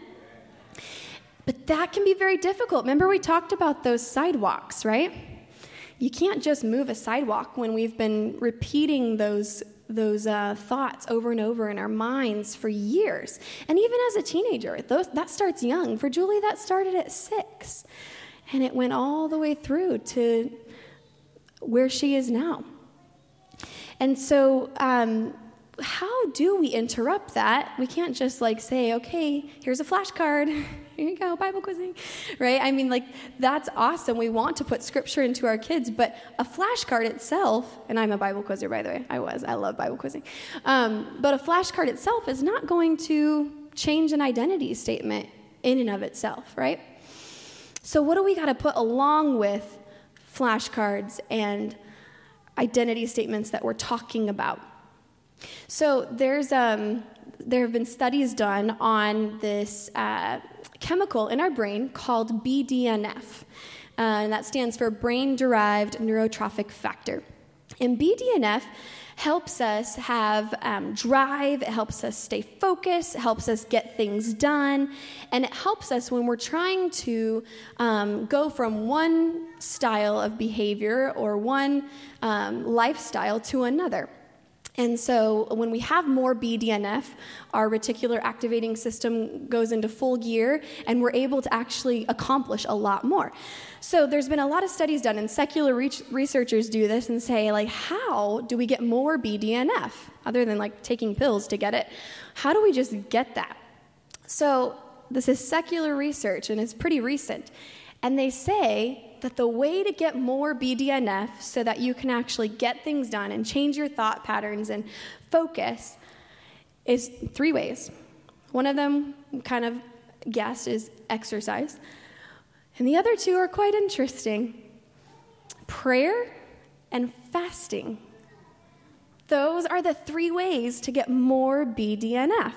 But that can be very difficult. Remember we talked about those sidewalks, right? You can't just move a sidewalk when we've been repeating those those uh, thoughts over and over in our minds for years. And even as a teenager, those, that starts young. For Julie, that started at six. And it went all the way through to where she is now. And so um, how do we interrupt that? We can't just like say, okay, here's a flashcard. Here you go, Bible quizzing, right? I mean, like, that's awesome. We want to put scripture into our kids, but a flashcard itself, and I'm a Bible quizzer, by the way. I was. I love Bible quizzing. Um, but a flashcard itself is not going to change an identity statement in and of itself, right? So what do we got to put along with flashcards and identity statements that we're talking about? So there's um, there have been studies done on this uh, chemical in our brain called B D N F, uh, and that stands for brain-derived neurotrophic factor. And B D N F helps us have um, drive, it helps us stay focused, it helps us get things done, and it helps us when we're trying to um, go from one style of behavior or one um, lifestyle to another. And so when we have more B D N F, our reticular activating system goes into full gear, and we're able to actually accomplish a lot more. So there's been a lot of studies done, and secular re- researchers do this and say, like, how do we get more B D N F, other than, like, taking pills to get it? How do we just get that? So this is secular research, and it's pretty recent. And they say that the way to get more B D N F so that you can actually get things done and change your thought patterns and focus is three ways. One of them, kind of guessed, is exercise. And the other two are quite interesting. Prayer and fasting. Those are the three ways to get more B D N F.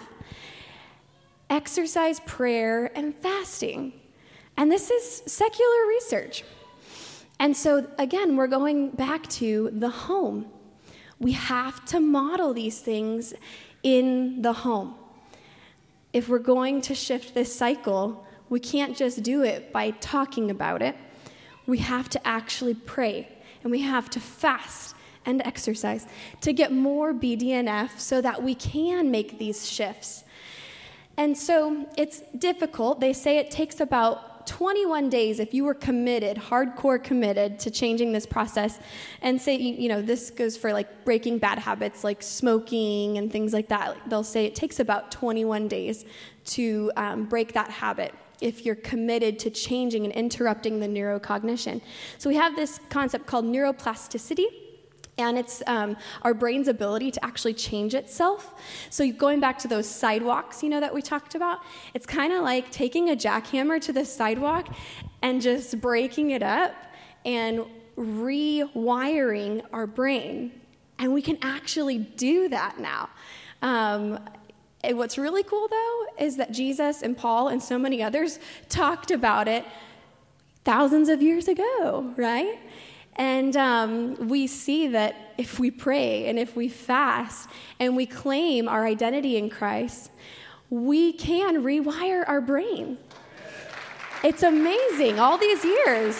Exercise, prayer, and fasting. And this is secular research. And so, again, we're going back to the home. We have to model these things in the home. If we're going to shift this cycle, we can't just do it by talking about it. We have to actually pray, and we have to fast and exercise to get more B D N F so that we can make these shifts. And so it's difficult. They say it takes about twenty-one days if you were committed, hardcore committed to changing this process. And say, you know, this goes for like breaking bad habits like smoking and things like that. They'll say it takes about twenty-one days to um, break that habit if you're committed to changing and interrupting the neurocognition. So we have this concept called neuroplasticity. And it's um, our brain's ability to actually change itself. So going back to those sidewalks, you know, that we talked about, it's kind of like taking a jackhammer to the sidewalk and just breaking it up and rewiring our brain. And we can actually do that now. Um, and what's really cool, though, is that Jesus and Paul and so many others talked about it thousands of years ago, right? And um, we see that if we pray and if we fast and we claim our identity in Christ, we can rewire our brain. It's amazing, all these years.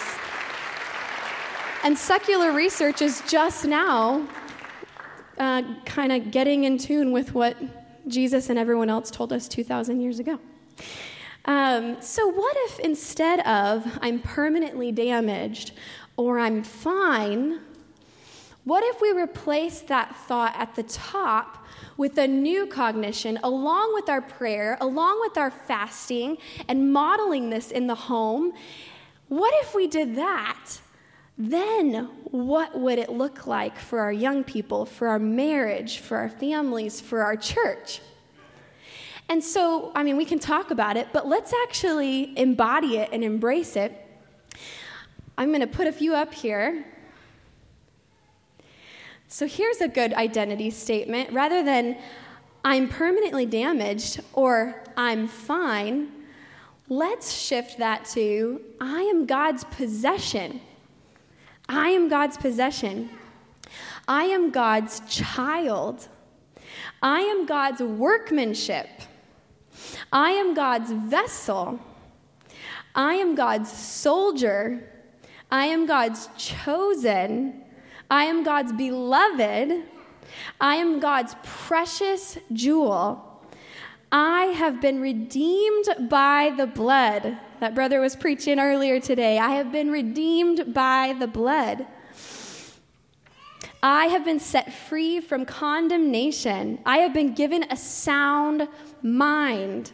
And secular research is just now uh, kind of getting in tune with what Jesus and everyone else told us two thousand years ago. Um, so what if instead of I'm permanently damaged or I'm fine, what if we replace that thought at the top with a new cognition along with our prayer, along with our fasting, and modeling this in the home? What if we did that? Then what would it look like for our young people, for our marriage, for our families, for our church? And so, I mean, we can talk about it, but let's actually embody it and embrace it. I'm going to put a few up here. So here's a good identity statement. Rather than I'm permanently damaged or I'm fine, let's shift that to I am God's possession. I am God's possession. I am God's child. I am God's workmanship. I am God's vessel. I am God's soldier. I am God's chosen. I am God's beloved. I am God's precious jewel. I have been redeemed by the blood. That brother was preaching earlier today. I have been redeemed by the blood. I have been set free from condemnation. I have been given a sound mind.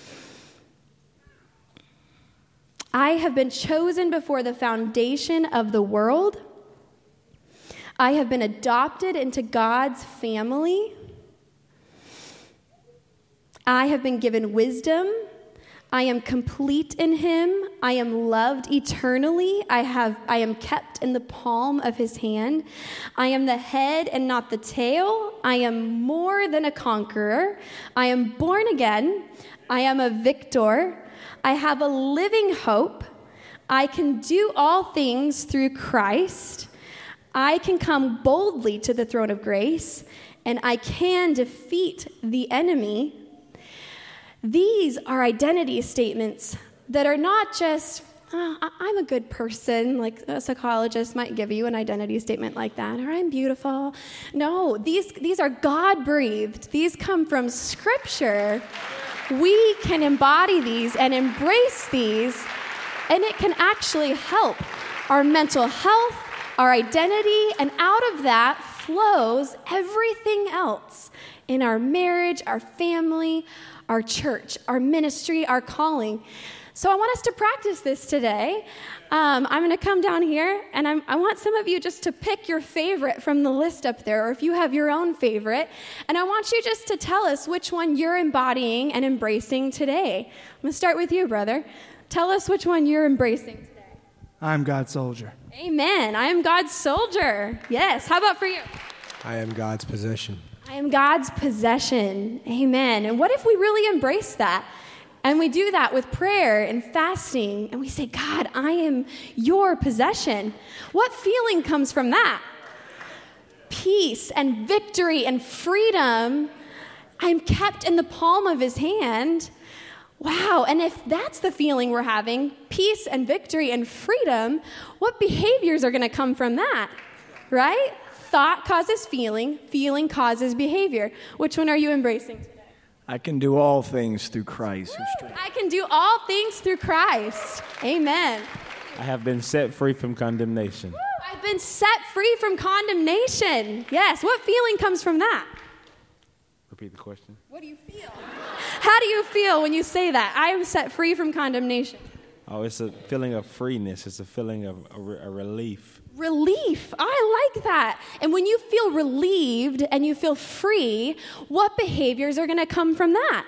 I have been chosen before the foundation of the world. I have been adopted into God's family. I have been given wisdom. I am complete in him. I am loved eternally. I have I am kept in the palm of his hand. I am the head and not the tail. I am more than a conqueror. I am born again. I am a victor. I have a living hope. I can do all things through Christ. I can come boldly to the throne of grace, and I can defeat the enemy. These are identity statements that are not just, oh, I'm a good person, like a psychologist might give you an identity statement like that, or I'm beautiful. No, these, these are God-breathed. These come from Scripture. We can embody these and embrace these, and it can actually help our mental health, our identity, and out of that flows everything else in our marriage, our family, our church, our ministry, our calling. So I want us to practice this today. Um, I'm going to come down here, and I'm, I want some of you just to pick your favorite from the list up there, or if you have your own favorite. And I want you just to tell us which one you're embodying and embracing today. I'm going to start with you, brother. Tell us which one you're embracing today. I'm God's soldier. Amen. I am God's soldier. Yes. How about for you? I am God's possession. I am God's possession. Amen. And what if we really embrace that? And we do that with prayer and fasting, and we say, God, I am your possession. What feeling comes from that? Peace and victory and freedom. I'm kept in the palm of his hand. Wow, and if that's the feeling we're having, peace and victory and freedom, what behaviors are going to come from that, right? Thought causes feeling, feeling causes behavior. Which one are you embracing today? I can do all things through Christ. who strengthens- I can do all things through Christ. Amen. I have been set free from condemnation. I've been set free from condemnation. Yes, what feeling comes from that? Repeat the question. What do you feel? How do you feel when you say that? I am set free from condemnation. Oh, it's a feeling of freeness. It's a feeling of a, re- a relief. Relief. I like that. And when you feel relieved and you feel free, what behaviors are going to come from that?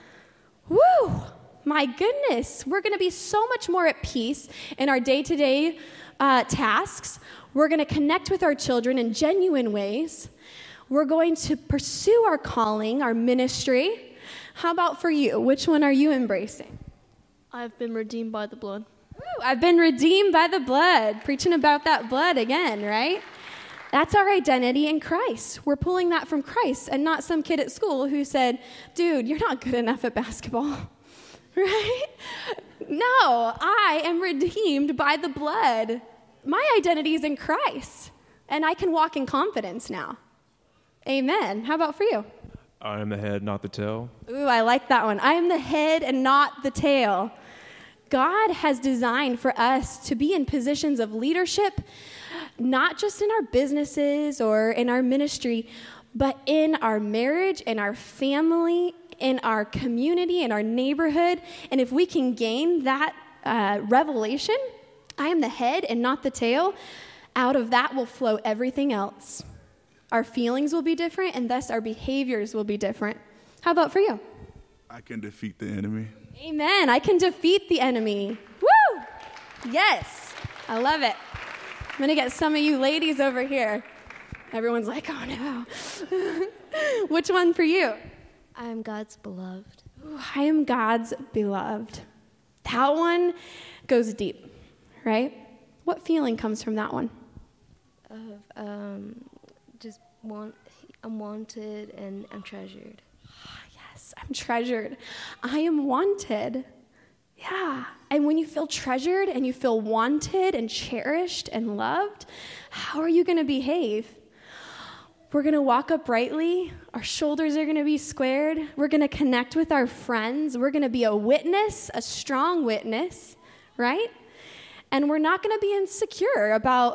Woo! My goodness. We're going to be so much more at peace in our day-to-day uh, tasks. We're going to connect with our children in genuine ways. We're going to pursue our calling, our ministry. How about for you? Which one are you embracing? I've been redeemed by the blood. Ooh, I've been redeemed by the blood. Preaching about that blood again, right? That's our identity in Christ. We're pulling that from Christ and not some kid at school who said, dude, you're not good enough at basketball, right? No, I am redeemed by the blood. My identity is in Christ, and I can walk in confidence now. Amen. How about for you? I am the head, not the tail. Ooh, I like that one. I am the head and not the tail. God has designed for us to be in positions of leadership, not just in our businesses or in our ministry, but in our marriage, in our family, in our community, in our neighborhood. And if we can gain that uh, revelation, I am the head and not the tail, out of that will flow everything else. Our feelings will be different, and thus our behaviors will be different. How about for you? I can defeat the enemy. Amen. I can defeat the enemy. Woo! Yes. I love it. I'm going to get some of you ladies over here. Everyone's like, oh, no. Which one for you? I am God's beloved. Ooh, I am God's beloved. That one goes deep, right? What feeling comes from that one? Of um, just want, I'm wanted and I'm treasured. Yes, I'm treasured. I am wanted. Yeah. And when you feel treasured and you feel wanted and cherished and loved, how are you going to behave? We're going to walk uprightly. Our shoulders are going to be squared. We're going to connect with our friends. We're going to be a witness, a strong witness, right? And we're not going to be insecure about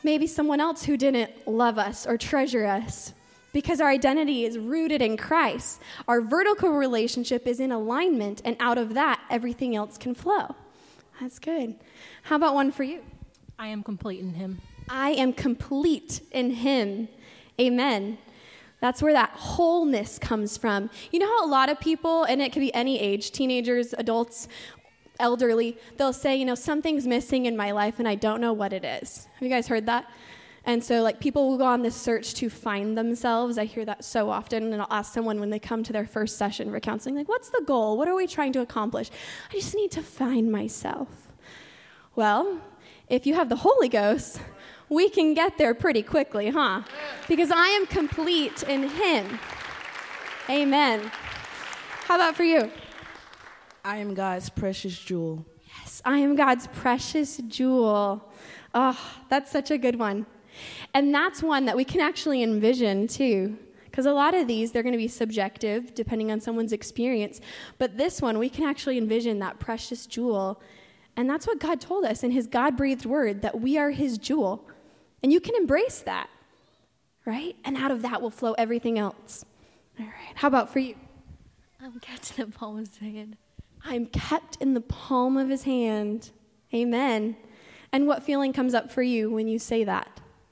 maybe someone else who didn't love us or treasure us. Because our identity is rooted in Christ. Our vertical relationship is in alignment, and out of that, everything else can flow. That's good. How about one for you? I am complete in him. I am complete in him. Amen. That's where that wholeness comes from. You know how a lot of people, and it could be any age, teenagers, adults, elderly, they'll say, you know, something's missing in my life and I don't know what it is. Have you guys heard that? And so, like, people will go on this search to find themselves. I hear that so often, and I'll ask someone when they come to their first session for counseling, like, what's the goal? What are we trying to accomplish? I just need to find myself. Well, if you have the Holy Ghost, we can get there pretty quickly, huh? Because I am complete in him. Amen. How about for you? I am God's precious jewel. Yes, I am God's precious jewel. Oh, that's such a good one. And that's one that we can actually envision too, because a lot of these, they're going to be subjective depending on someone's experience. But this one, we can actually envision that precious jewel. And that's what God told us in his God-breathed word, that we are his jewel. And you can embrace that, right? And out of that will flow everything else. All right, how about for you? I'm kept in the palm of his hand. I'm kept in the palm of his hand. Amen. And what feeling comes up for you when you say that?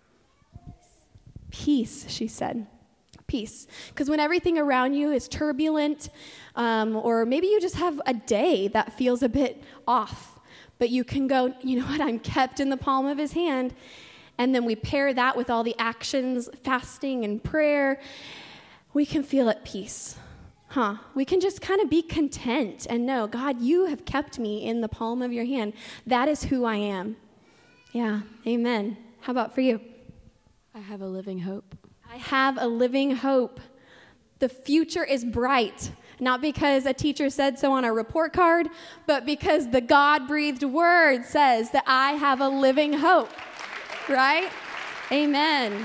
Peace, she said. Peace. Because when everything around you is turbulent, um, or maybe you just have a day that feels a bit off, but you can go, you know what, I'm kept in the palm of his hand. And then we pair that with all the actions, fasting and prayer, we can feel at peace. Huh? We can just kind of be content and know, God, you have kept me in the palm of your hand. That is who I am. Yeah, amen. How about for you? I have a living hope. I have a living hope. The future is bright, not because a teacher said so on a report card, but because the God-breathed word says that I have a living hope, right? Amen.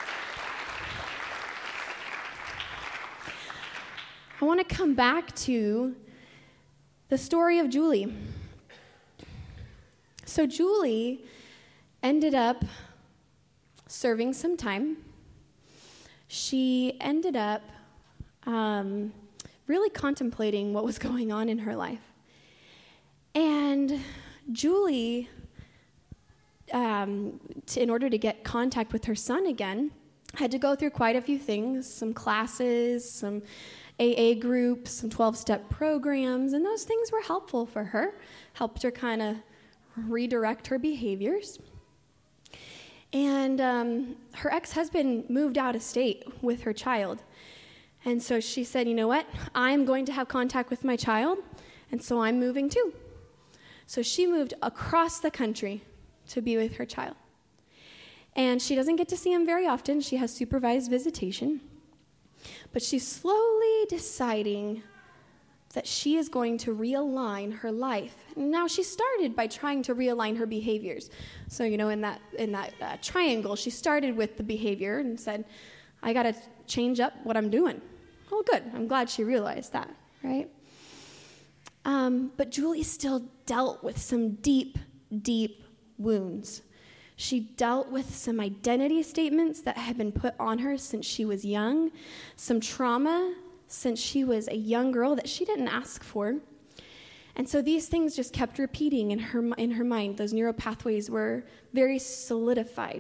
I want to come back to the story of Julie. So Julie ended up serving some time. She ended up um, really contemplating what was going on in her life. And Julie, um, to, in order to get contact with her son again, had to go through quite a few things, some classes, some A A groups, some twelve-step programs, and those things were helpful for her, helped her kind of redirect her behaviors. And um, her ex-husband moved out of state with her child. And so she said, you know what, I'm going to have contact with my child, and so I'm moving too. So she moved across the country to be with her child. And she doesn't get to see him very often. She has supervised visitation. But she's slowly deciding that she is going to realign her life. Now, she started by trying to realign her behaviors. So, you know, in that in that uh, triangle, she started with the behavior and said, I got to change up what I'm doing. Oh, good. I'm glad she realized that, right? Um, but Julie still dealt with some deep, deep wounds. She dealt with some identity statements that had been put on her since she was young, some trauma since she was a young girl that she didn't ask for. And so these things just kept repeating in her in her mind. Those neural pathways were very solidified.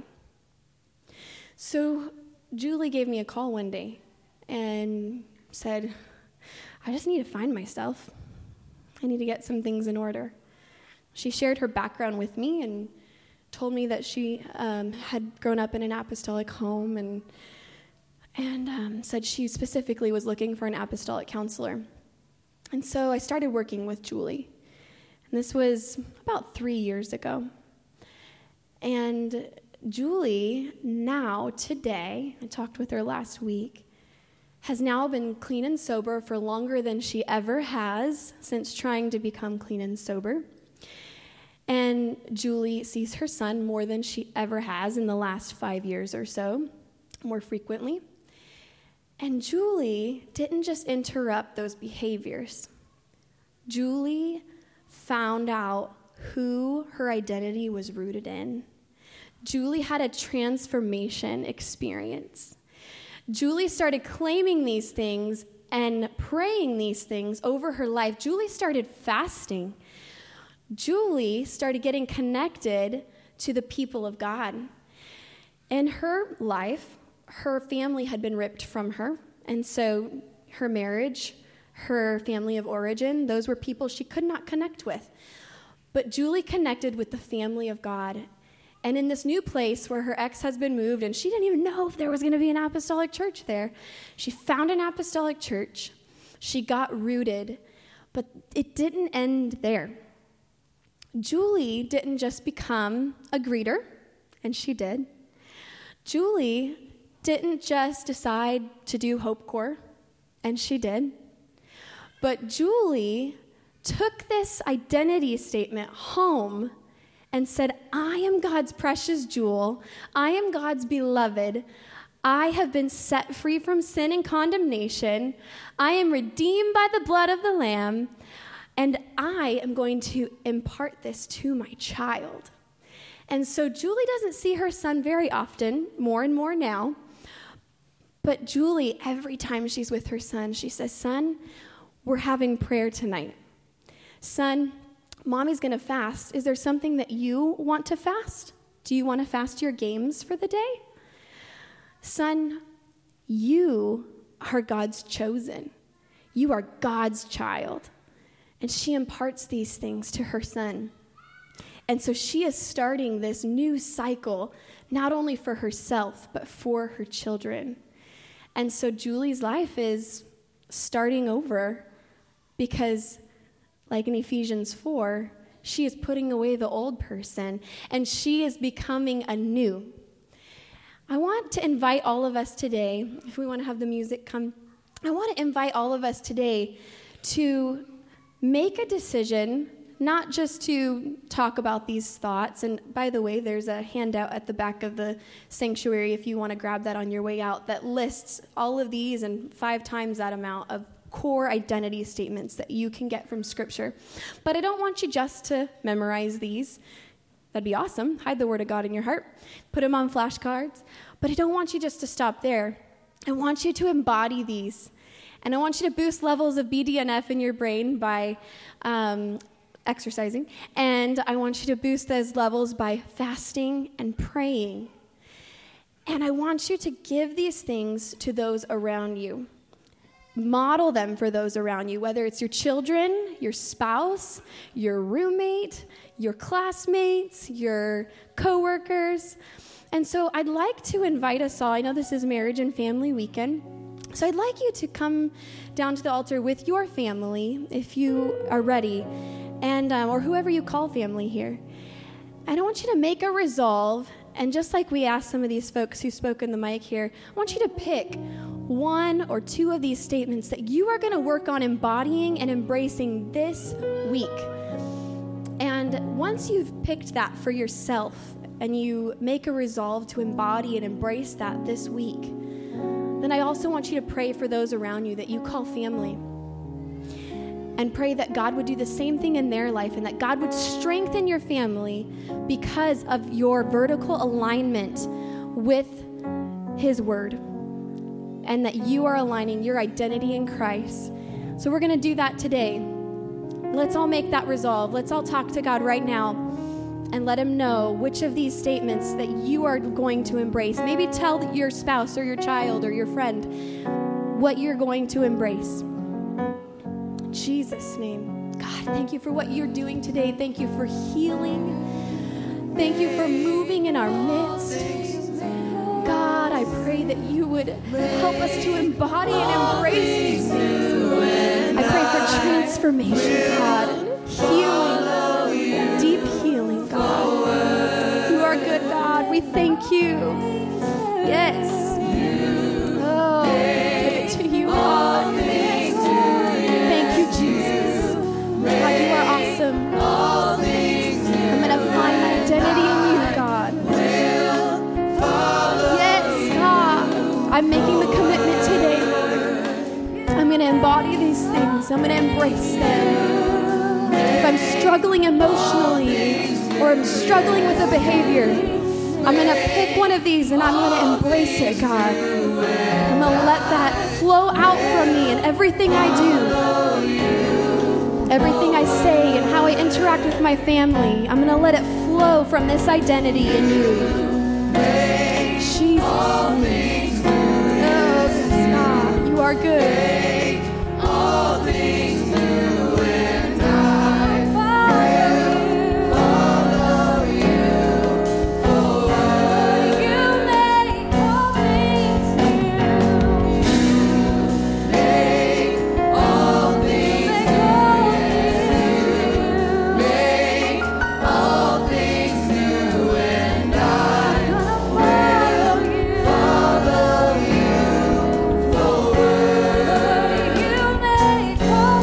So Julie gave me a call one day and said, I just need to find myself. I need to get some things in order. She shared her background with me and told me that she um, had grown up in an apostolic home and and um, said she specifically was looking for an apostolic counselor. And so I started working with Julie. And this was about three years ago. And Julie now, today, I talked with her last week, has now been clean and sober for longer than she ever has since trying to become clean and sober. And Julie sees her son more than she ever has in the last five years or so, more frequently. And Julie didn't just interrupt those behaviors. Julie found out who her identity was rooted in. Julie had a transformation experience. Julie started claiming these things and praying these things over her life. Julie started fasting. Julie started getting connected to the people of God. In her life, her family had been ripped from her, and so her marriage, her family of origin, those were people she could not connect with. But Julie connected with the family of God. And in this new place where her ex-husband moved, and she didn't even know if there was going to be an apostolic church there, she found an apostolic church. She got rooted, but it didn't end there. Julie didn't just become a greeter, and she did. Julie didn't just decide to do Hope Corps, and she did. But Julie took this identity statement home and said, I am God's precious jewel. I am God's beloved. I have been set free from sin and condemnation. I am redeemed by the blood of the Lamb. And I am going to impart this to my child. And so Julie doesn't see her son very often, more and more now. But Julie, every time she's with her son, she says, son, we're having prayer tonight. Son, Mommy's going to fast. Is there something that you want to fast? Do you want to fast your games for the day? Son, you are God's chosen. You are God's child. And she imparts these things to her son. And so she is starting this new cycle, not only for herself, but for her children. And so Julie's life is starting over because, like in Ephesians four, she is putting away the old person, and she is becoming anew. I want to invite all of us today, if we want to have the music come, I want to invite all of us today to make a decision, not just to talk about these thoughts. And by the way, there's a handout at the back of the sanctuary if you want to grab that on your way out that lists all of these and five times that amount of core identity statements that you can get from Scripture. But I don't want you just to memorize these. That'd be awesome. Hide the Word of God in your heart. Put them on flashcards. But I don't want you just to stop there. I want you to embody these. And I want you to boost levels of B D N F in your brain by um, exercising. And I want you to boost those levels by fasting and praying. And I want you to give these things to those around you. Model them for those around you, whether it's your children, your spouse, your roommate, your classmates, your coworkers. And so I'd like to invite us all. I know this is Marriage and Family Weekend. So I'd like you to come down to the altar with your family, if you are ready, and um, or whoever you call family here. And I want you to make a resolve, and just like we asked some of these folks who spoke in the mic here, I want you to pick one or two of these statements that you are going to work on embodying and embracing this week. And once you've picked that for yourself, and you make a resolve to embody and embrace that this week, then I also want you to pray for those around you that you call family. And pray that God would do the same thing in their life and that God would strengthen your family because of your vertical alignment with His Word. And that you are aligning your identity in Christ. So we're going to do that today. Let's all make that resolve. Let's all talk to God right now and let Him know which of these statements that you are going to embrace. Maybe tell your spouse or your child or your friend what you're going to embrace. In Jesus' name. God, thank you for what you're doing today. Thank you for healing. Thank you for moving in our midst. God, I pray that you would help us to embody and embrace these things. I pray for transformation, God, and healing, deep healing, God. You are good, God. We thank you. Yes. Oh, give it to you, God. Thank you, Jesus. God, you are awesome. I'm going to find identity in you, God. Yes, God. I'm making the commitment today. I'm going to embody these things. I'm going to embrace them. If I'm struggling emotionally or I'm struggling with a behavior, I'm going to pick one of these and I'm going to embrace it, God. I'm going to let that flow out from me in everything I do. Everything I say and how I interact with my family. I'm going to let it flow from this identity in you. Jesus. Oh, yes, God. You are good. All things new and I follow you, follow you, for you make all things new. Make all things new. Make all things new and I'm gonna follow you, follow you, for you make all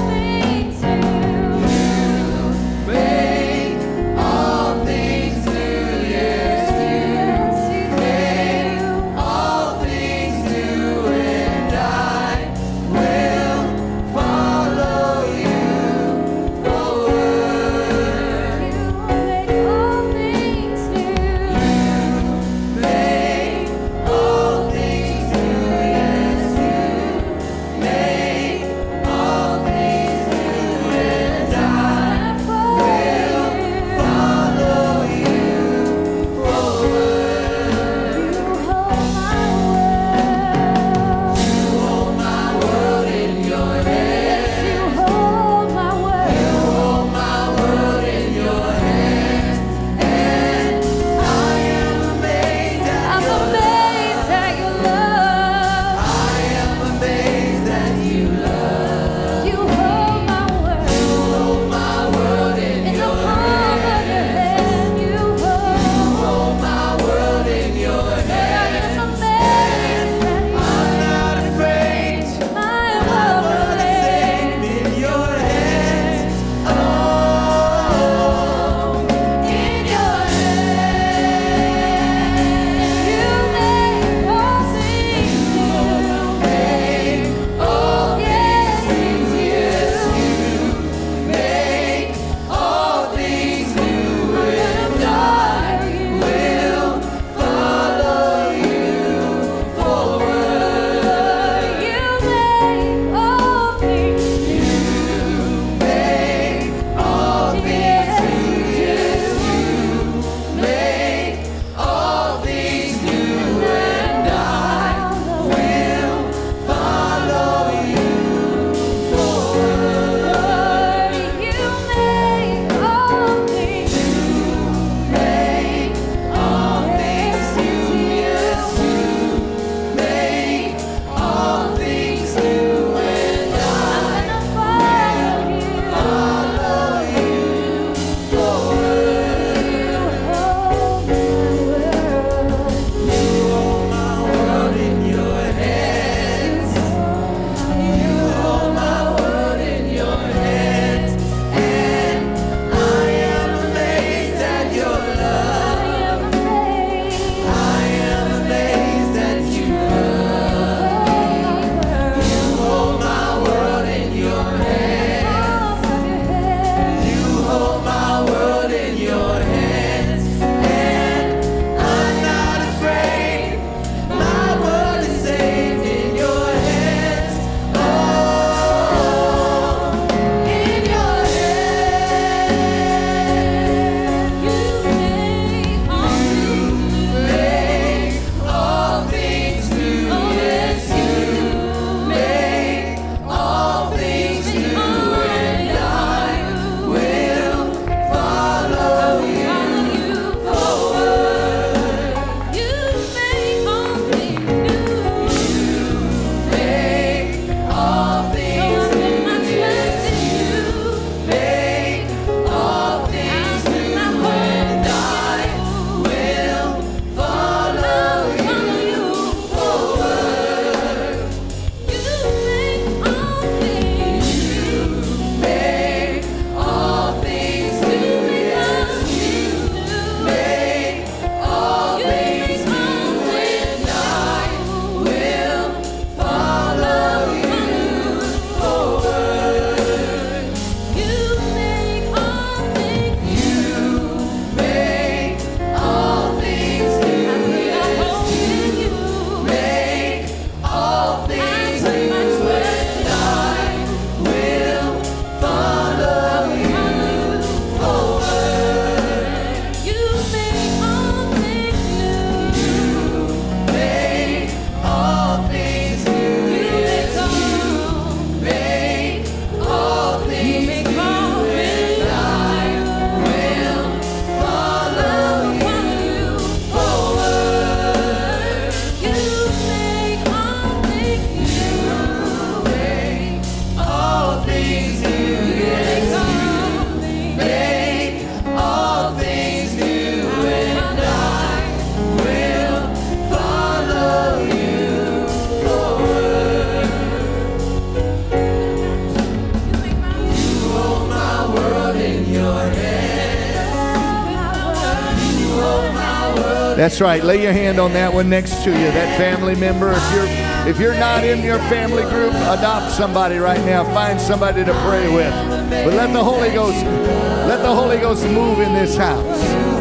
That's right. Lay your hand on that one next to you, that family member. If you're if you're not in your family group, adopt somebody right now. Find somebody to pray with. But let the Holy Ghost let the Holy Ghost move in this house.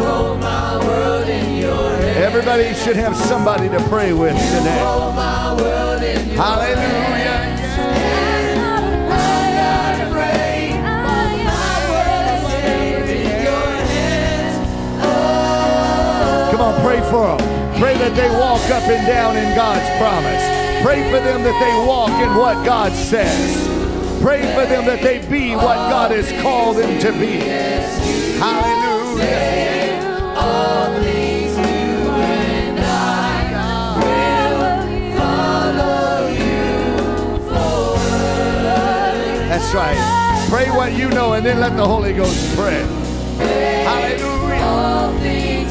Everybody should have somebody to pray with today. Hallelujah. Come on, pray for them. Pray that they walk up and down in God's promise. Pray for them that they walk in what God says. Pray for them that they be what God has called them to be. Hallelujah. That's right. Pray what you know and then let the Holy Ghost pray. Hallelujah.